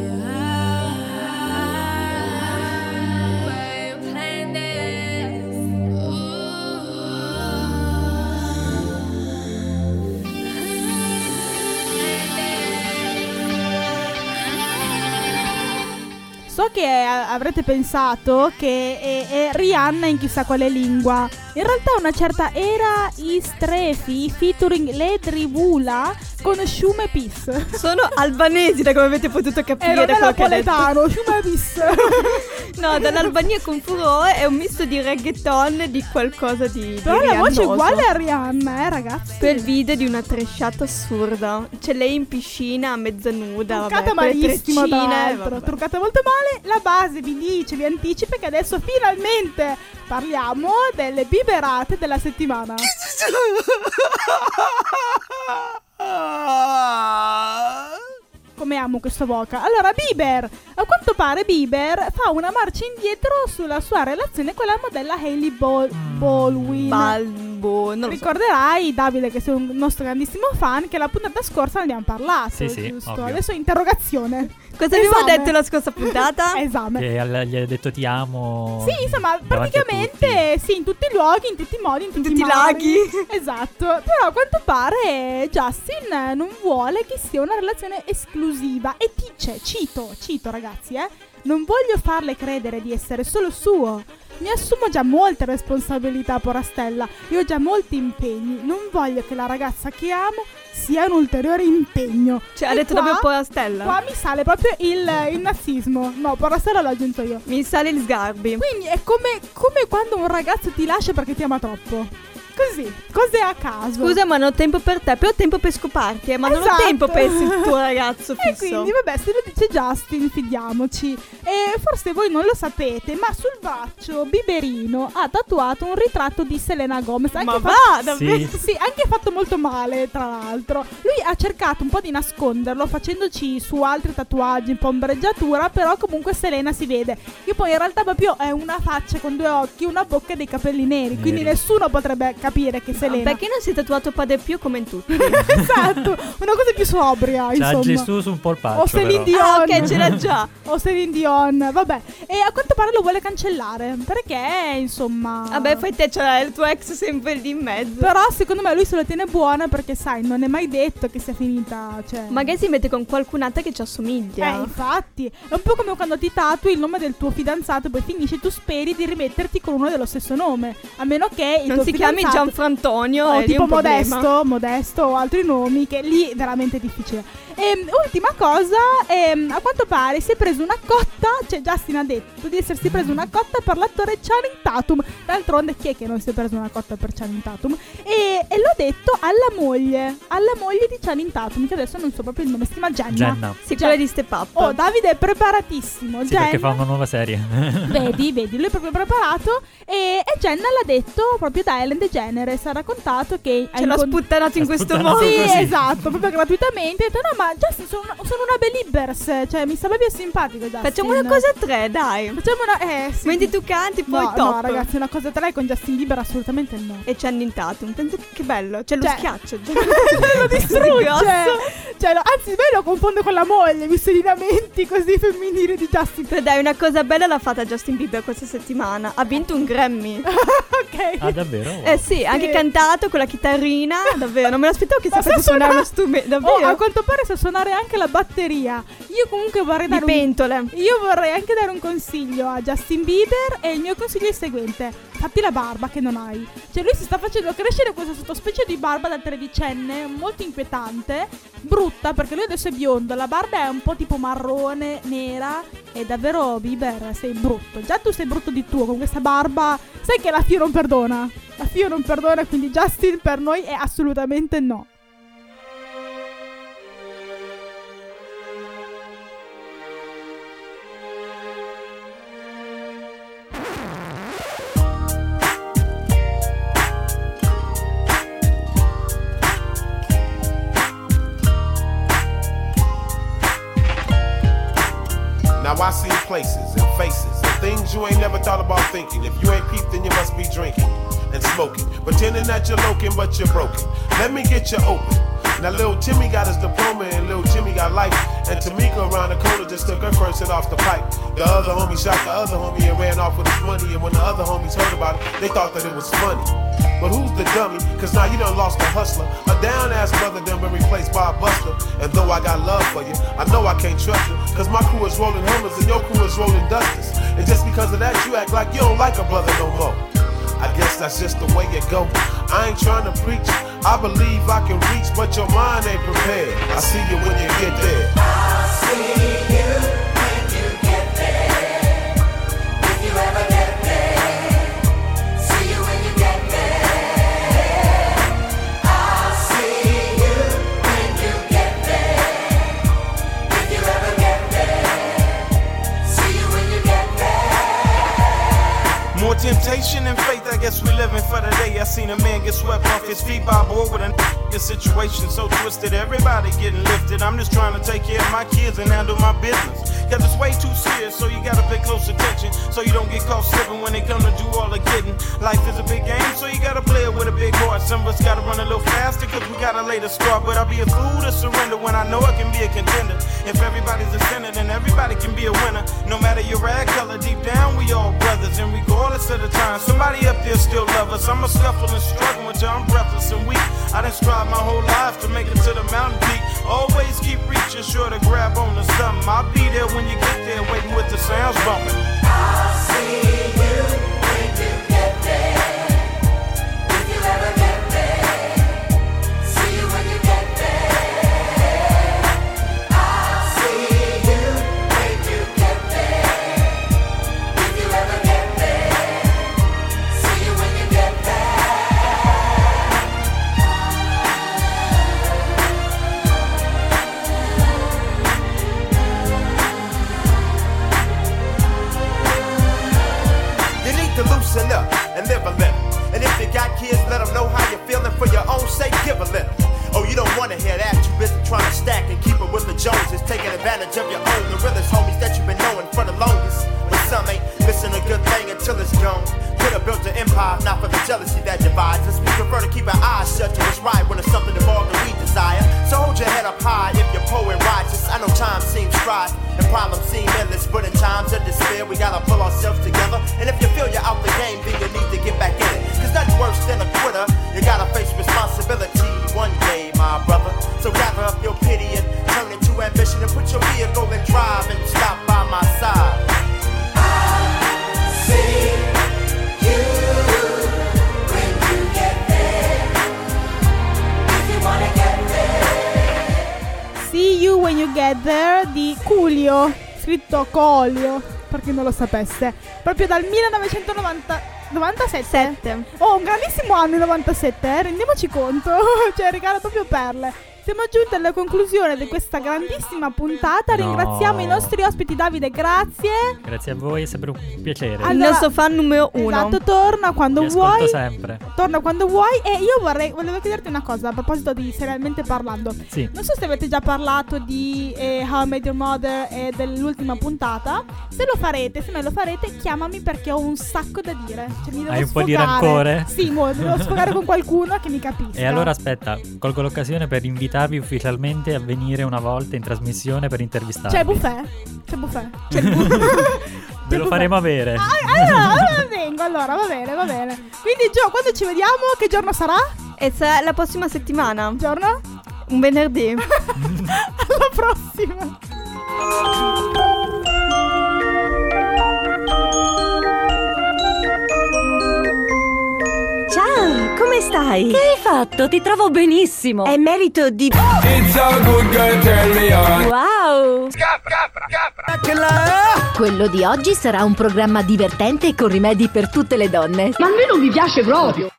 So che eh, avrete pensato che è, è Rihanna in chissà quale lingua. In realtà una certa Era Istrefi featuring Ledri Vula con Shume Pis. Sono albanesi, da come avete potuto capire. Eh, non da è quello che ha detto. napoletano, Shume Pis. No, dall'Albania con furore è un misto di reggaeton di qualcosa di Però di la voce è riannoso. uguale a Rihanna, eh ragazzi. Quel video di una tresciata assurda. C'è lei in piscina, mezza nuda. Truccata vabbè, quelle malissimo, tra treccine, l'altro, vabbè. truccata molto male. La base vi dice, vi anticipa che adesso finalmente parliamo delle biberate della settimana. Come amo questa voca. Allora, Bieber, a quanto pare Bieber fa una marcia indietro sulla sua relazione con la modella Hailey Bol- Baldwin. Balbo, non lo so. Ricorderai, Davide, che sei un nostro grandissimo fan, che la puntata scorsa ne abbiamo parlato, Sì, sì, giusto? ovvio. Adesso interrogazione. Cosa abbiamo Esame. detto la scorsa puntata? Esame. Che al- gli hai detto ti amo. Sì, insomma, davanti a praticamente sì, in tutti i luoghi, in tutti i modi, in tutti, tutti i i mari. laghi. Esatto. Però a quanto pare Justin non vuole che sia una relazione esclusiva e dice, cito, cito ragazzi, eh, non voglio farle credere di essere solo suo. Mi assumo già molte responsabilità, porastella. Io ho già molti impegni. Non voglio che la ragazza che amo sia un ulteriore impegno. Cioè, ha E detto qua- proprio porastella. Qua mi sale proprio il, il nazismo. No, porastella l'ho aggiunto io. Mi sale il sgarbi. Quindi è come, come quando un ragazzo ti lascia perché ti ama troppo. così, cose a caso. Scusa, ma non ho tempo per te, però ho tempo per scoparti, eh, ma non ho Esatto. tempo per essere il tuo ragazzo fisso. E quindi, vabbè, se lo dice Justin, fidiamoci. E forse voi non lo sapete, ma sul braccio Biberino ha tatuato un ritratto di Selena Gomez. Anche Ma fa- va, davvero? Sì. Sì, anche fatto molto male, tra l'altro. Lui ha cercato un po' di nasconderlo facendoci su altri tatuaggi, un po' ombreggiatura, però comunque Selena si vede. Che poi in realtà proprio è una faccia con due occhi, una bocca e dei capelli neri, quindi nessuno potrebbe capire che Selena. Perché non si è tatuato Padre Pio come in tutti? Esatto, una cosa più sobria, C'ha insomma. Gesù su un polpaccio. O Celine però. Dion. Ah, ok, c'era già. O Celine Dion, vabbè. E a quanto pare lo vuole cancellare, perché insomma. Vabbè, fai te, c'era il tuo ex sempre lì in mezzo. Però secondo me lui se lo tiene buona, perché sai, non è mai detto che sia finita, cioè. Magari si mette con qualcun'altra che ci assomiglia. Eh, infatti, è un po' come quando ti tatui il nome del tuo fidanzato e poi finisci, tu speri di rimetterti con uno dello stesso nome, a meno che il non tuo si fidanzato chiami Gianfrantonio o e lì è tipo un problema. Modesto, Modesto o altri nomi, che lì è veramente difficile. E ultima cosa, ehm, a quanto pare si è preso una cotta, cioè Justin ha detto di essersi preso una cotta per l'attore Channing Tatum. D'altronde chi è che non si è preso una cotta per Channing Tatum? E, e l'ho detto alla moglie, alla moglie di Channing Tatum, che adesso non so proprio il nome, si chiama Jenna. Jenna. Sì, quella di Step Up. Oh, Davide è preparatissimo. Sì, Jenna, perché fa una nuova serie. Vedi, vedi, lui è proprio preparato. E, e Jenna l'ha detto proprio da Ellen DeGeneres. Ha raccontato che Ce l'ha sputtanato in L'ha questo sputtanato modo. Sì, così. esatto, proprio gratuitamente. Ha detto no, ma Justin sono una, sono una Beliebers, cioè mi sta proprio simpatico Justin. Facciamo una cosa a tre, dai. Facciamo una, eh sì. Mentre tu canti, poi No, top. no ragazzi, una cosa a tre con Justin Bieber assolutamente no. E Channing Tatum, penso che bello. C'è lo Cioè- schiaccio. Lo distrugge. Cioè, lo- anzi, me lo confondo con la moglie, visto i lineamenti così femminili di Justin. Però dai, una cosa bella l'ha fatta Justin Bieber questa settimana. Ha vinto un Grammy. Ok. Ah, davvero? Wow. Eh sì, ha anche cantato con la chitarrina. Davvero, non me l'aspettavo che Ma sapesse sa suonare suonare- uno strumento. Oh, Davvero. a quanto pare sa suonare anche la batteria. Io comunque vorrei Di dare un... pentole. Io vorrei anche dare un consiglio a Justin Bieber. E il mio consiglio è il seguente: fatti la barba che non hai. Cioè lui si sta facendo crescere questa sottospecie di barba da tredicenne, molto inquietante, brutta, perché lui adesso è biondo. La barba è un po' tipo marrone, nera. E davvero Bieber sei brutto. Già tu sei brutto di tuo con questa barba. Sai che la Fio non perdona. La Fio non perdona, quindi Justin per noi è assolutamente no. Now I see places and faces and things you ain't never thought about thinking. If you ain't peeped, then you must be drinking and smoking, pretending that you're loking, but you're broken. Let me get you open. Now little Timmy got his diploma and little Jimmy got life. And Tamika around the corner just took her first hit off the pipe. The other homie shot the other homie and ran off with his money. And when the other homies heard about it, they thought that it was funny. But who's the dummy? Cause now you done lost a hustler. A down-ass brother done been replaced by a buster. And though I got love for you, I know I can't trust you. Cause my crew is rolling Hummers and your crew is rolling Dusters. And just because of that, you act like you don't like a brother no more. I guess that's just the way it go. I ain't trying to preach. I believe I can reach, but your mind ain't prepared. I see you when you get there. I see you when you get there. If you ever get there. See you when you get there. I see you when you get there. If you ever get there. See you when you get there. More temptation and faith, I guess we living for the day. I seen a man get swept off his feet by a boy with a the situation so twisted, everybody getting lifted. I'm just trying to take care of my kids and handle my business. Cause it's way too serious, so you gotta pay close attention. So you don't get caught slipping when they come to do all the getting. Life is a big game, so you gotta play it with a big heart. Some of us gotta run a little faster, cause we got a later start. But I'll be a fool to surrender when I know I can be a contender. If everybody's a sinner, then everybody can be a winner. No matter your rag color, deep down we all brothers. And regardless of the time, somebody up there still love us. I'm a scuffle and struggling with you, I'm breathless and weak. I done strive my whole life to make it to the mountain peak. Always keep reaching, sure to grab on to something. I'll be there when you get there, waiting with the sounds bumping. I'll see you when you get there. If you ever get there. See you when you get there. I'll see you when you get there. If you ever get there. See you when you get there. up high if you're poor and righteous. I know time seems strife and problems seem endless, but in times of despair we gotta pull ourselves together. And if you feel you're out the game, then you need to get back in it. Cause nothing worse than a quitter. You gotta face responsibility one day, my brother. So gather up your pity and turn it to ambition and put your vehicle in drive and stop by my side. I'll see you when you get there. If you wanna get there. See You When You Get There di Coolio, scritto Colio, per chi non lo sapesse, proprio dal millenovecentonovanta novantasette. Sette. Oh, un grandissimo anno il novantasette, eh? Rendiamoci conto. Cioè, regala proprio perle. Siamo giunti alla conclusione di questa grandissima puntata. No. Ringraziamo i nostri ospiti. Davide, grazie. Grazie a voi, è sempre un piacere. Allora, Il nostro fan numero uno. Esatto, torna quando Vi ascolto vuoi. sempre. Torna quando vuoi. E io vorrei volevo chiederti una cosa a proposito di serialmente parlando. Sì. Non so se avete già parlato di eh, How I Met Your Mother e dell'ultima puntata. Se lo farete, se me lo farete, chiamami perché ho un sacco da dire. Cioè, mi devo Hai un po' di sfogare. rancore? Sì, mo, devo sfogare con qualcuno che mi capisca. E allora aspetta, colgo l'occasione per invitarvi ufficialmente a venire una volta in trasmissione per intervistarvi. C'è buffet? C'è buffet? C'è il buffet? Ve lo faremo avere. Ah, allora, allora vengo, allora, va bene, va bene. Quindi Gio, quando ci vediamo? Che giorno sarà? E sarà la prossima settimana. Giorno? Un venerdì. Alla prossima. Ciao, come stai? Che hai fatto? Ti trovo benissimo. È merito di... It's a good girl, turn me on. Wow! Capra, capra, capra. Quello di oggi sarà un programma divertente con rimedi per tutte le donne. Ma a me non mi piace proprio.